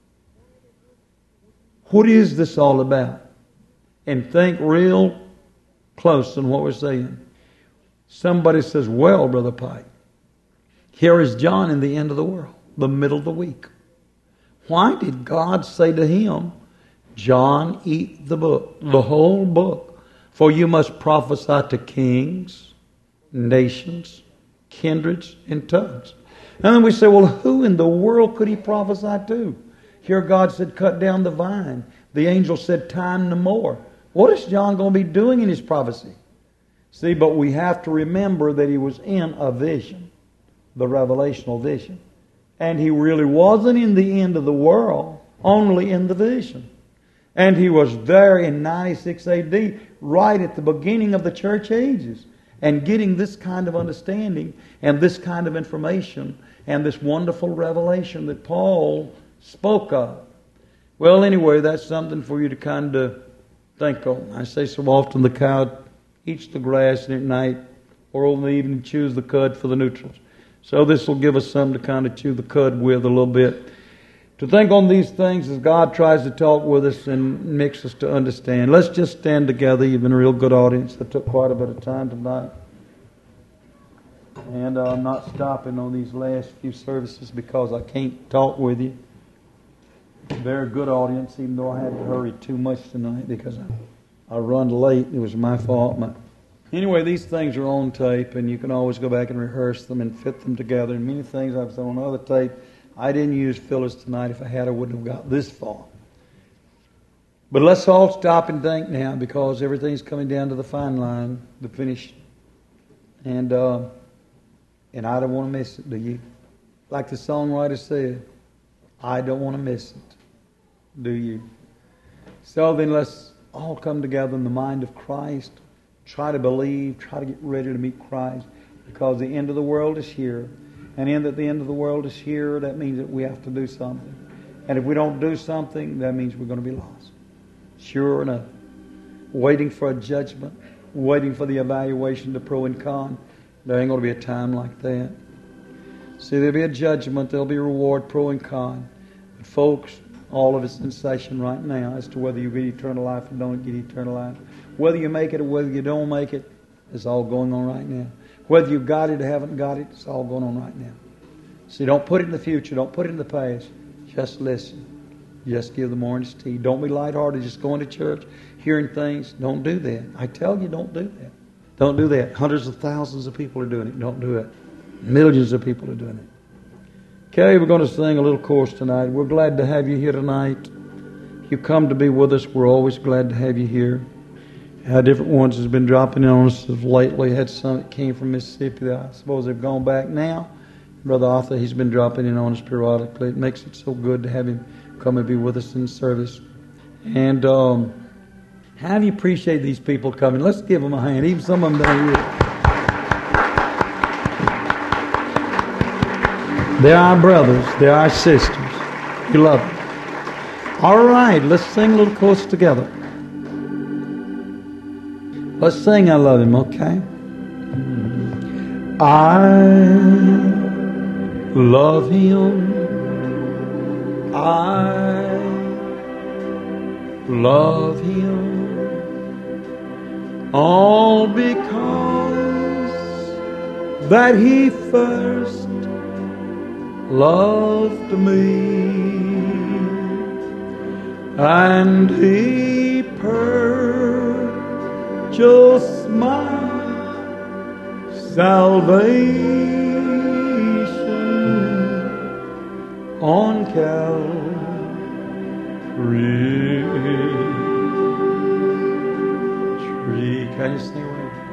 What is this all about? And think real close on what we're saying. Somebody says, well, Brother Pike, here is John in the end of the world, the middle of the week. Why did God say to him, John, eat the book, the whole book, for you must prophesy to kings, nations, kindreds, and tongues? And then we say, well, who in the world could he prophesy to? Here God said, cut down the vine. The angel said, time no more. What is John going to be doing in his prophecy? See, but we have to remember that he was in a vision, the revelational vision. And he really wasn't in the end of the world, only in the vision. And he was there in 96 AD, right at the beginning of the church ages, and getting this kind of understanding and this kind of information and this wonderful revelation that Paul spoke of. Well, anyway, that's something for you to kind of think on. I say so often, the cow eats the grass, and at night or in the evening chews the cud for the nutrients. So this will give us something to kind of chew the cud with a little bit. To think on these things as God tries to talk with us and makes us to understand. Let's just stand together. You've been a real good audience. That took quite a bit of time tonight. And I'm not stopping on these last few services because I can't talk with you. Very good audience, even though I had to hurry too much tonight because I run late. It was my fault. Anyway, these things are on tape, and you can always go back and rehearse them and fit them together. And many things I've said on other tape, I didn't use fillers tonight. If I had, I wouldn't have got this far. But let's all stop and think now, because everything's coming down to the fine line, the finish. And I don't want to miss it, do you? Like the songwriter said, I don't want to miss it, do you? So then let's all come together in the mind of Christ. Try to believe, try to get ready to meet Christ, because the end of the world is here. And in that the end of the world is here, that means that we have to do something. And if we don't do something, that means we're going to be lost. Sure enough. Waiting for a judgment, waiting for the evaluation, the pro and con. There ain't going to be a time like that. See, there'll be a judgment, there'll be a reward, pro and con. But folks, all of it's in session right now as to whether you get eternal life or don't get eternal life. Whether you make it or whether you don't make it, it's all going on right now. Whether you got it or haven't got it, it's all going on right now. See, don't put it in the future. Don't put it in the past. Just listen. Just give them orange tea. Don't be lighthearted just going to church, hearing things. Don't do that. I tell you, don't do that. Don't do that. Hundreds of thousands of people are doing it. Don't do it. Millions of people are doing it. Okay, we're going to sing a little chorus tonight. We're glad to have you here tonight. You come to be with us. We're always glad to have you here. Different ones has been dropping in on us lately. Had some that came from Mississippi. I suppose they've gone back now. Brother Arthur, he's been dropping in on us periodically. It makes it so good to have him come and be with us in service. And have you appreciate these people coming? Let's give them a hand. Even some of them down here. They're our brothers. They're our sisters. We love them. All right, let's sing a little chorus together. Let's sing I Love Him, okay? I love Him. I love Him. All because that He first loved me, and He purchased my salvation on Calvary tree. Can you sing with me?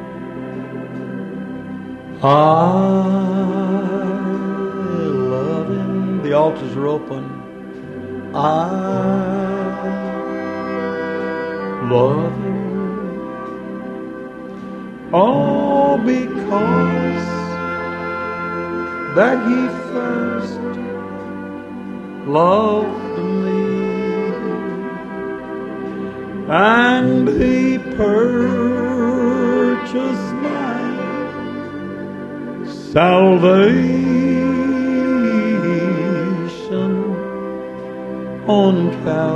I love Him. The altars are open. I love Him. Oh, because that He first loved me, and He purchased my salvation on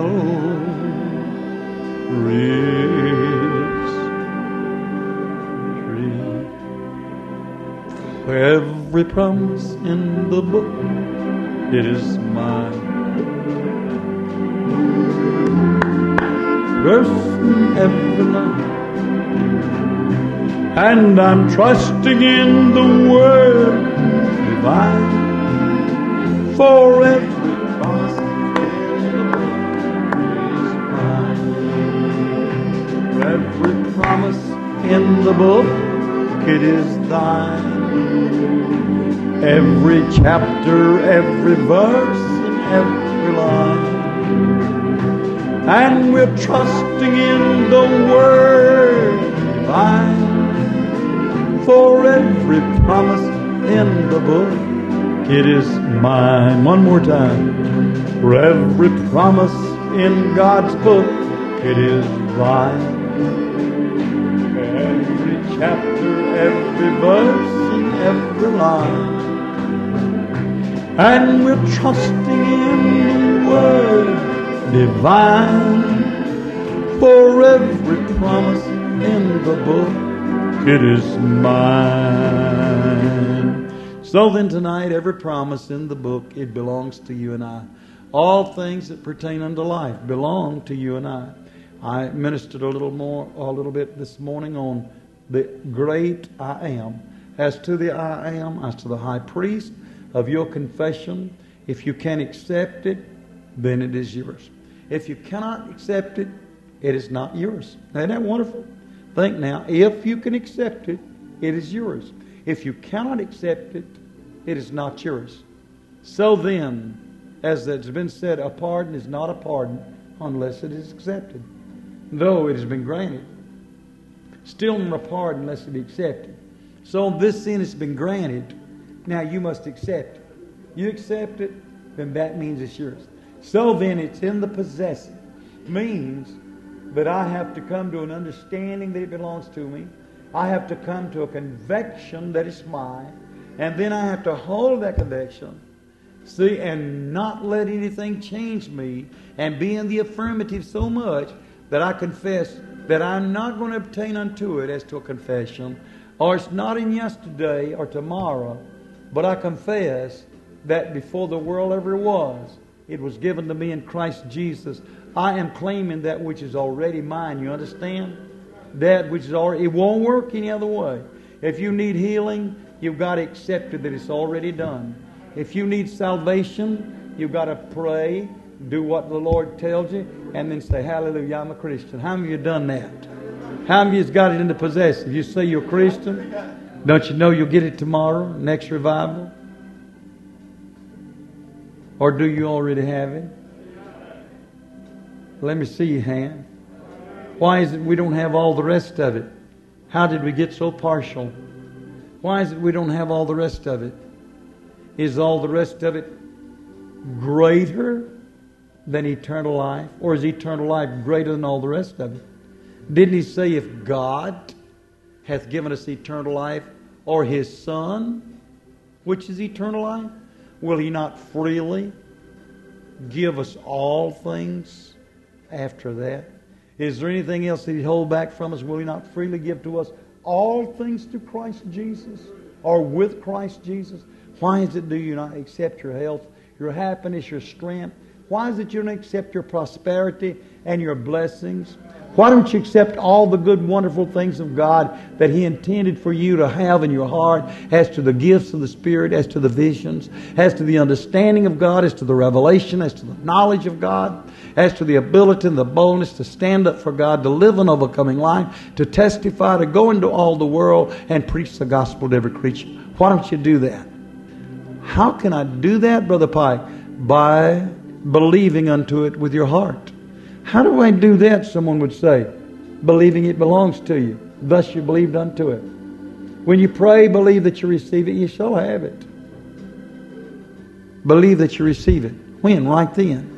Calvary's tree. For every promise in the book, it is mine. Verse in every line, and I'm trusting in the Word divine. For every promise in the book, it is thine. Every chapter, every verse, and every line. And we're trusting in the Word divine. For every promise in the book, it is mine. One more time. For every promise in God's book, it is thine. Every chapter, every verse, and every line. And we're trusting in the Word divine. For every promise in the book, it is mine. So then tonight, every promise in the book, it belongs to you and I. All things that pertain unto life belong to you and I. I ministered a little bit this morning on the great I am. As to the I am, as to the high priest of your confession, if you can accept it, then it is yours. If you cannot accept it, it is not yours. Isn't that wonderful? Think now, if you can accept it, it is yours. If you cannot accept it, it is not yours. So then, as it's been said, a pardon is not a pardon unless it is accepted. Though it has been granted, still not a pardon unless it be accepted. So this sin has been granted. Now you must accept it. You accept it, then that means it's yours. So then it's in the possessive. Means that I have to come to an understanding that it belongs to me. I have to come to a conviction that it's mine. And then I have to hold that conviction. See, and not let anything change me. And be in the affirmative so much that I confess that I'm not going to obtain unto it as to a confession. Or it's not in yesterday or tomorrow. But I confess that before the world ever was, it was given to me in Christ Jesus. I am claiming that which is already mine. You understand? That which is already... It won't work any other way. If you need healing, you've got to accept it that it's already done. If you need salvation, you've got to pray, do what the Lord tells you, and then say, hallelujah, I'm a Christian. How many of you done that? How many of you got it in the possessive? You say you're a Christian? Don't you know you'll get it tomorrow, next revival? Or do you already have it? Let me see your hand. Why is it we don't have all the rest of it? How did we get so partial? Why is it we don't have all the rest of it? Is all the rest of it greater than eternal life? Or is eternal life greater than all the rest of it? Didn't He say if God hath given us eternal life, or His Son, which is eternal life, will He not freely give us all things after that? Is there anything else that He'd hold back from us? Will He not freely give to us all things through Christ Jesus? or with Christ Jesus? Why is it do you not accept your health, your happiness, your strength? Why is it you don't accept your prosperity and your blessings? Why don't you accept all the good, wonderful things of God that He intended for you to have in your heart as to the gifts of the Spirit, as to the visions, as to the understanding of God, as to the revelation, as to the knowledge of God, as to the ability and the boldness to stand up for God, to live an overcoming life, to testify, to go into all the world and preach the gospel to every creature? Why don't you do that? How can I do that, Brother Pike? By believing unto it with your heart. How do I do that, someone would say? Believing it belongs to you. Thus you believed unto it. When you pray, believe that you receive it, you shall have it. Believe that you receive it. When? Right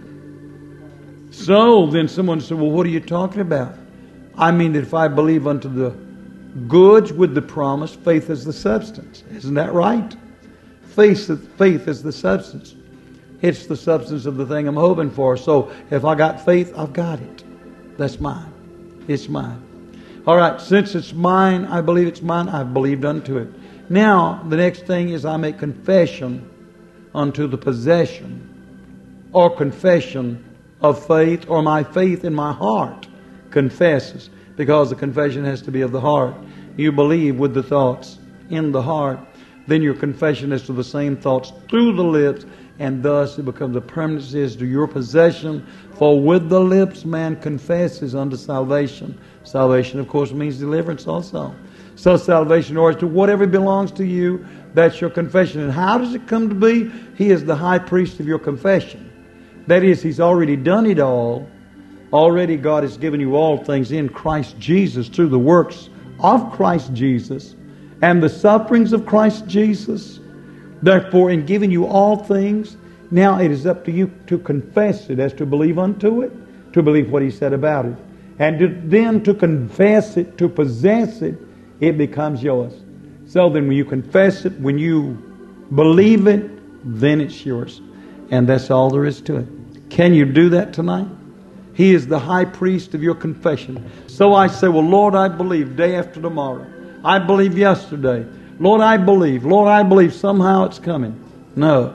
then. So, then someone said, well, what are you talking about? I mean that if I believe unto the goods with the promise, faith is the substance. Isn't that right? Faith is the substance. It's the substance of the thing I'm hoping for. So if I got faith, I've got it. That's mine. It's mine. All right, since it's mine, I believe it's mine, I've believed unto it. Now, the next thing is I make confession unto the possession or confession of faith, or my faith in my heart confesses, because the confession has to be of the heart. You believe with the thoughts in the heart, then your confession is to the same thoughts through the lips, and thus it becomes a permanency as to your possession. For with the lips man confesses unto salvation. Salvation, of course, means deliverance also. So salvation, or to whatever belongs to you, that's your confession. And how does it come to be? He is the high priest of your confession. That is, He's already done it all. Already God has given you all things in Christ Jesus through the works of Christ Jesus and the sufferings of Christ Jesus. Therefore, in giving you all things, now it is up to you to confess it, as to believe unto it, to believe what He said about it. And then to confess it, to possess it, it becomes yours. So then when you confess it, when you believe it, then it's yours. And that's all there is to it. Can you do that tonight? He is the high priest of your confession. So I say, well, Lord, I believe day after tomorrow. I believe yesterday. Lord, I believe. Lord, I believe somehow it's coming. No.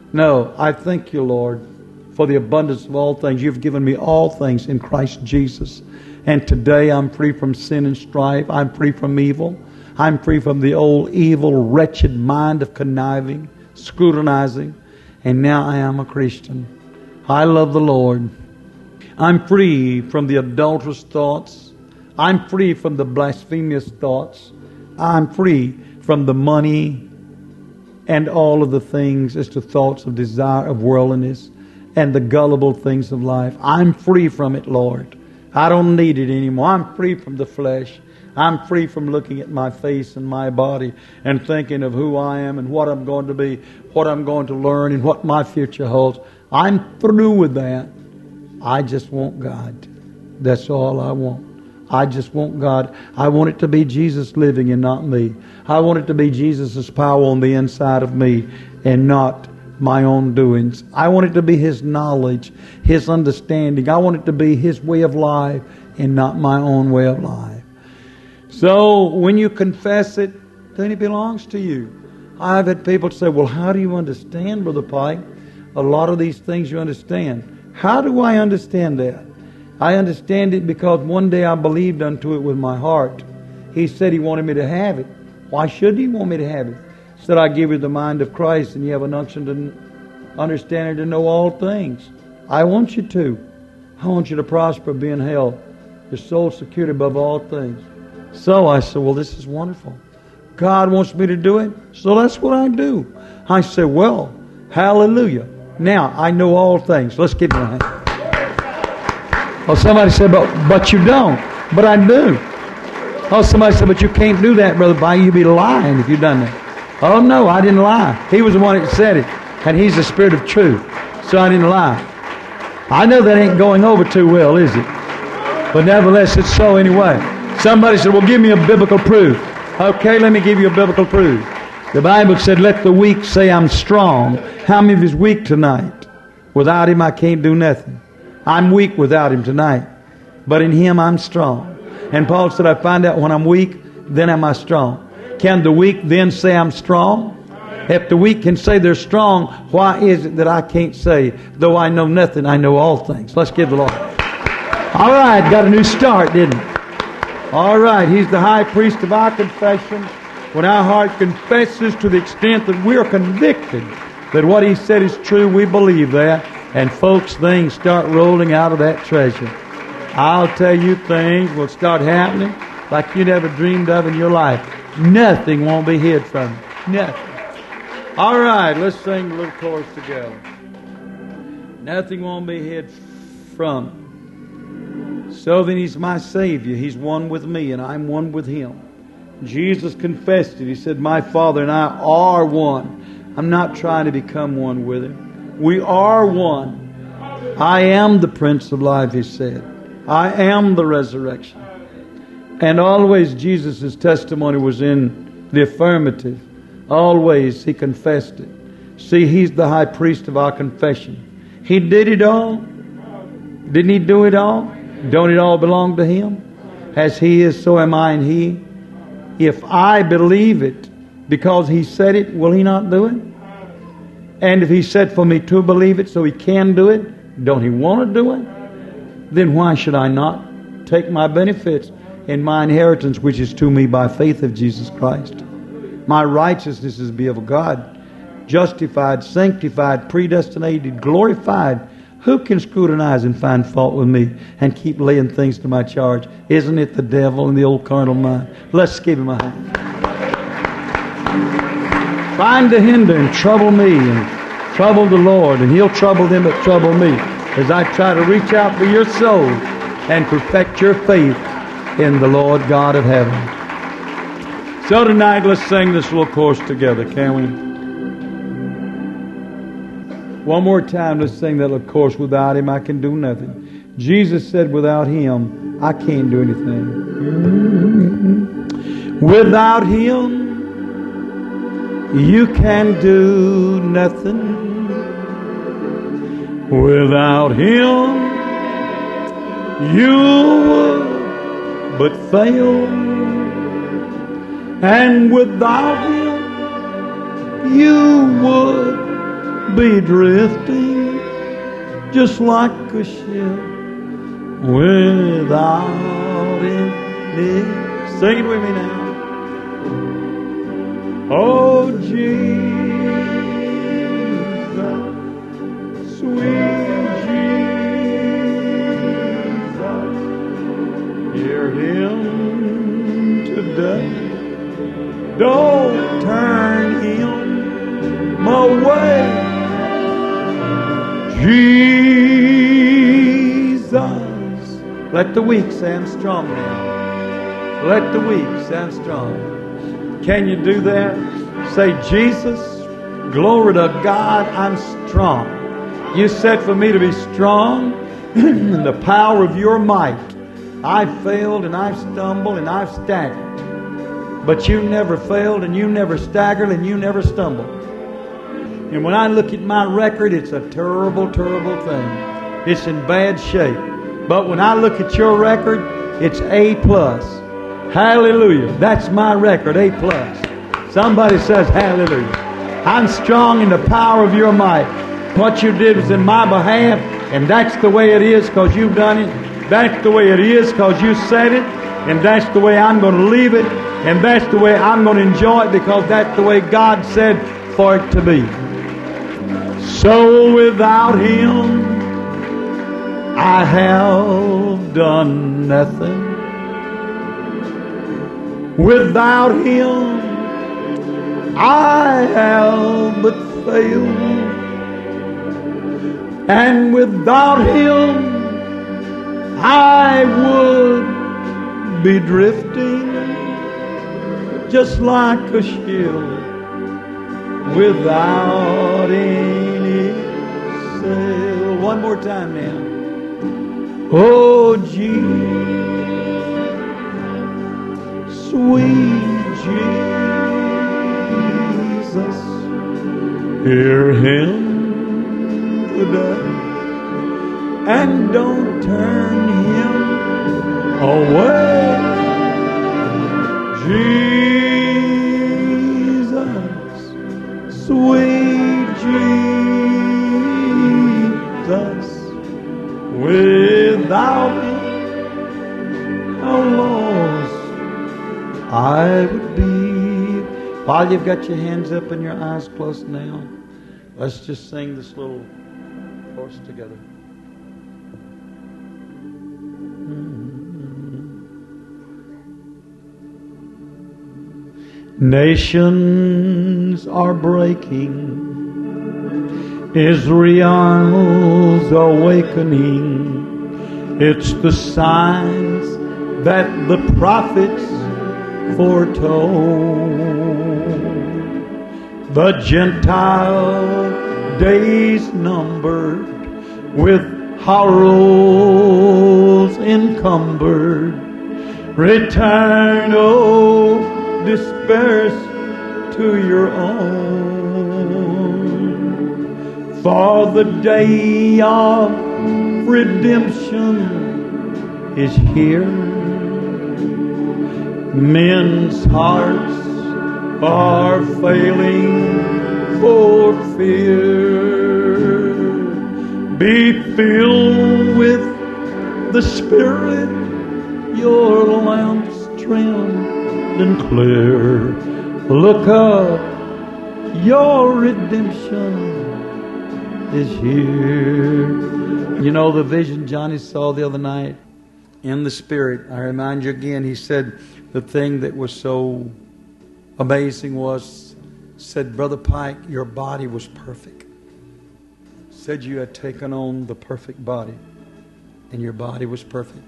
I thank you, Lord, for the abundance of all things. You've given me all things in Christ Jesus. And today I'm free from sin and strife. I'm free from evil. I'm free from the old evil, wretched mind of conniving, scrutinizing. And now I am a Christian. I love the Lord. I'm free from the adulterous thoughts. I'm free from the blasphemous thoughts. I'm free from the money and all of the things as to thoughts of desire, of worldliness, and the gullible things of life. I'm free from it, Lord. I don't need it anymore. I'm free from the flesh. I'm free from looking at my face and my body and thinking of who I am and what I'm going to be, what I'm going to learn, and what my future holds. I'm through with that. I just want God. That's all I want. I just want God. I want it to be Jesus living and not me. I want it to be Jesus' power on the inside of me and not my own doings. I want it to be His knowledge, His understanding. I want it to be His way of life and not my own way of life. So when you confess it, then it belongs to you. I've had people say, well, how do you understand, Brother Pike? A lot of these things you understand. How do I understand that? I understand it because one day I believed unto it with my heart. He said He wanted me to have it. Why should He want me to have it? He said, I give you the mind of Christ and you have an unction to understand and to know all things. I want you to. I want you to prosper, be in health, your soul secured above all things. So I said, well, this is wonderful. God wants me to do it, so that's what I do. I said, well, hallelujah. Now, I know all things. Let's give him a hand. Oh, somebody said, but you don't. But I do. Oh, somebody said, but you can't do that, Brother Pike. You'd be lying if you'd done that. Oh, no, I didn't lie. He was the one that said it. And He's the Spirit of truth. So I didn't lie. I know that ain't going over too well, is it? But nevertheless, it's so anyway. Somebody said, well, give me a biblical proof. Okay, let me give you a biblical proof. The Bible said, let the weak say I'm strong. How many of you is weak tonight? Without Him, I can't do nothing. I'm weak without Him tonight. But in Him, I'm strong. And Paul said, I find out when I'm weak, then am I strong. Can the weak then say I'm strong? If the weak can say they're strong, why is it that I can't say, though I know nothing, I know all things? Let's give the Lord. All right, got a new start, didn't it? All right, He's the high priest of our confession. When our heart confesses to the extent that we are convicted that what He said is true, we believe that. And folks, things start rolling out of that treasure. I'll tell you, things will start happening like you never dreamed of in your life. Nothing won't be hid from you. Nothing. All right, let's sing a little chorus together. Nothing won't be hid from you. So then He's my Savior. He's one with me and I'm one with Him. Jesus confessed it. He said, my Father and I are one. I'm not trying to become one with Him. We are one. I am the Prince of Life, He said. I am the resurrection. And always Jesus' testimony was in the affirmative. Always He confessed it. See, He's the high priest of our confession. He did it all. Didn't He do it all? Don't it all belong to Him? As He is, so am I in He. If I believe it because He said it, will He not do it? And if He said for me to believe it so He can do it, don't He want to do it? Then why should I not take my benefits in my inheritance, which is to me by faith of Jesus Christ? My righteousness is to be of God, justified, sanctified, predestinated, glorified. Who can scrutinize and find fault with me and keep laying things to my charge? Isn't it the devil and the old carnal mind? Let's give him a hand. Trying to hinder and trouble me and trouble the Lord, and He'll trouble them that trouble me as I try to reach out for your soul and perfect your faith in the Lord God of heaven. So tonight, let's sing this little chorus together, can we? One more time, let's sing that little chorus. Without Him, I can do nothing. Jesus said, without Him, I can't do anything. Without Him, you can do nothing. Without Him, you would but fail. And without Him, you would be drifting just like a ship without Him. Sing it with me now. Oh, Jesus, sweet Jesus, hear Him today. Don't turn Him away. Jesus. Let the weak say I'm strong now. Let the weak say I'm strong. Can you do that? Say, Jesus, glory to God, I'm strong. You said for me to be strong in the power of your might. I've failed and I've stumbled and I've staggered. But you never failed and you never staggered and you never stumbled. And when I look at my record, it's a terrible, terrible thing. It's in bad shape. But when I look at your record, it's A+. Hallelujah. That's my record, A+. Somebody says hallelujah. I'm strong in the power of your might. What you did was in my behalf, and that's the way it is because you've done it. That's the way it is because you said it, and that's the way I'm going to leave it, and that's the way I'm going to enjoy it because that's the way God said for it to be. So without Him, I have done nothing. Without Him, I have but failed. And without Him, I would be drifting just like a ship without any sail. One more time now. Oh, Jesus, sweet Jesus, hear Him today, and don't turn Him away. Jesus, sweet Jesus, without Him, how lost I would be. While you've got your hands up and your eyes closed now, let's just sing this little chorus together. Nations are breaking, Israel's awakening. It's the signs that the prophets foretold. The Gentile days numbered, with horrors encumbered. Return, O disperse to your own. For the day of redemption is here. Men's hearts are failing for fear. Be filled with the Spirit, your lamps trimmed and clear. Look up, your redemption is here. You know the vision Johnny saw the other night in the Spirit. I remind you again, he said the thing that was so amazing was, said, Brother Pike, your body was perfect. Said you had taken on the perfect body, and your body was perfect.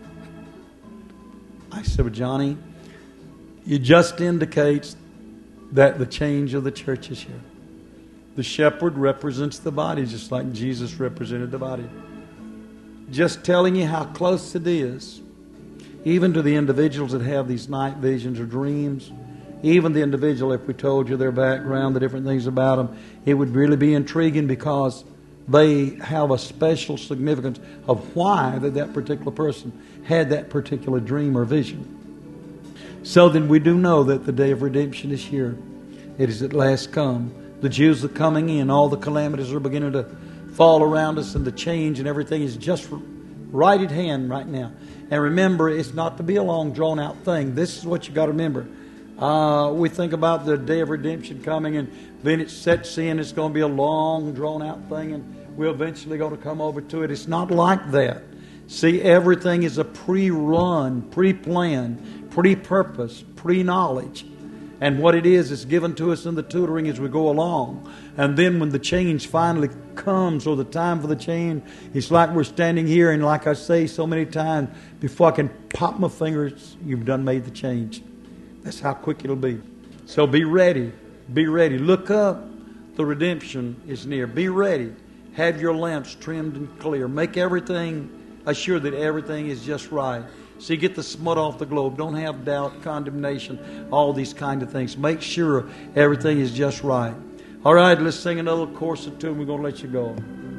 I said, well, Johnny, it just indicates that the change of the church is here. The shepherd represents the body, just like Jesus represented the body. Just telling you how close it is, even to the individuals that have these night visions or dreams. Even the individual, if we told you their background, the different things about them, it would really be intriguing, because they have a special significance of why that particular person had that particular dream or vision. So then we do know that the day of redemption is here. It is at last come. The Jews are coming in. All the calamities are beginning to fall around us, and the change and everything is just right at hand right now. And remember, it's not to be a long, drawn-out thing. This is what you got to remember. We think about the day of redemption coming, and then it sets in. It's going to be a long, drawn-out thing, and we're eventually going to come over to it. It's not like that. See, everything is a pre-run, pre-planned, pre-purpose, pre-knowledge. And what it is given to us in the tutoring as we go along. And then when the change finally comes, or the time for the change, it's like we're standing here, and like I say so many times, before I can pop my fingers, you've done made the change. That's how quick it'll be. So be ready. Be ready. Look up. The redemption is near. Be ready. Have your lamps trimmed and clear. Make everything, assure that everything is just right. See, get the smut off the globe. Don't have doubt, condemnation, all these kind of things. Make sure everything is just right. All right, let's sing another chorus or two, and we're going to let you go.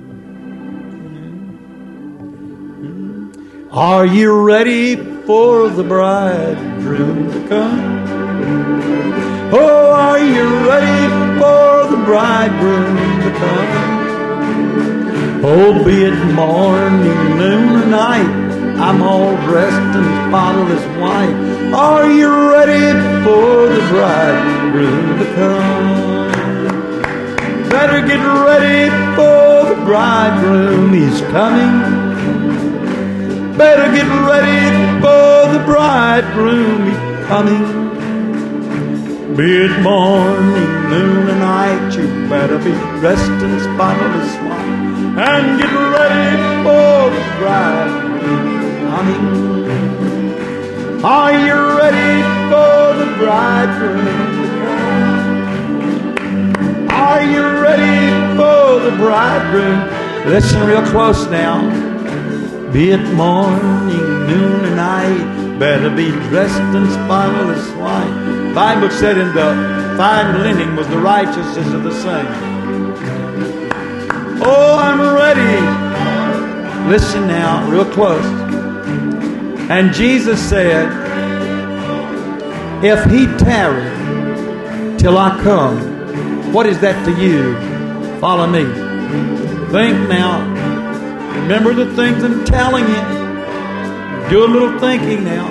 Are you ready for the bridegroom to come? Oh, are you ready for the bridegroom to come? Oh, be it morning, noon, or night, I'm all dressed in spotless white. Are you ready for the bridegroom to come? Better get ready for the bridegroom, he's coming. Better get ready for the bridegroom, he's coming. Be it morning, noon, or night, you better be dressed in spotless white. And get ready for the bridegroom coming. Are you ready for the bridegroom to come? Are you ready for the bridegroom? Listen real close now. Be it morning, noon, or night, better be dressed in spotless white. The Bible said, in the fine linen was the righteousness of the saints. Oh, I'm ready. Listen now, real close. And Jesus said, if he tarry till I come, What is that to you? Follow me. Think now. Remember the things I'm telling you. Do a little thinking now.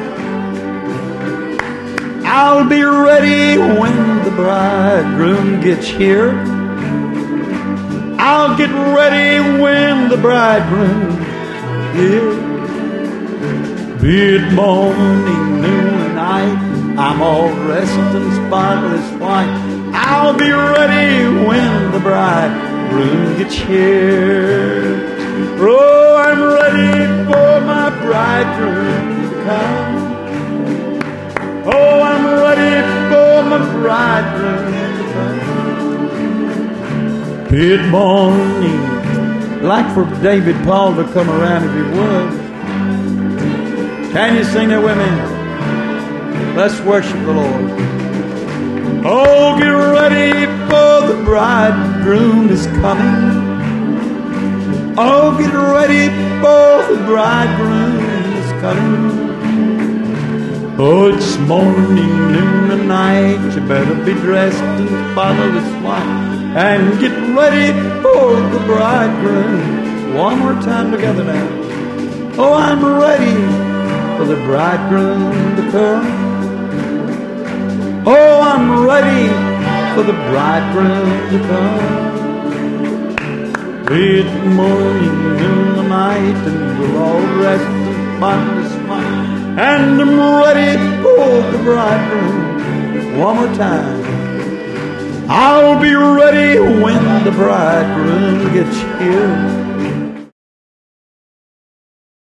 I'll be ready when the bridegroom gets here. I'll get ready when the bridegroom is here. Be it morning, noon, and night, I'm all dressed in spotless white. I'll be ready when the bridegroom gets here. Oh, I'm ready for my bridegroom to come. Oh, I'm ready for my bridegroom to come. Be it morning, like for David Paul to come around if he would. Can you sing that with me? Let's worship the Lord. Oh, get ready for the bridegroom is coming. Oh, get ready for the bridegroom is coming. Oh, it's morning, noon, and night. You better be dressed in spotless white and get ready for the bridegroom. One more time together now. Oh, I'm ready for the bridegroom to come. Oh, I'm ready for the bridegroom to come. Be it morning, noon, and night, and we're all dressed in spotless white, and I'm ready for the bridegroom. One more time. I'll be ready when the bridegroom gets here.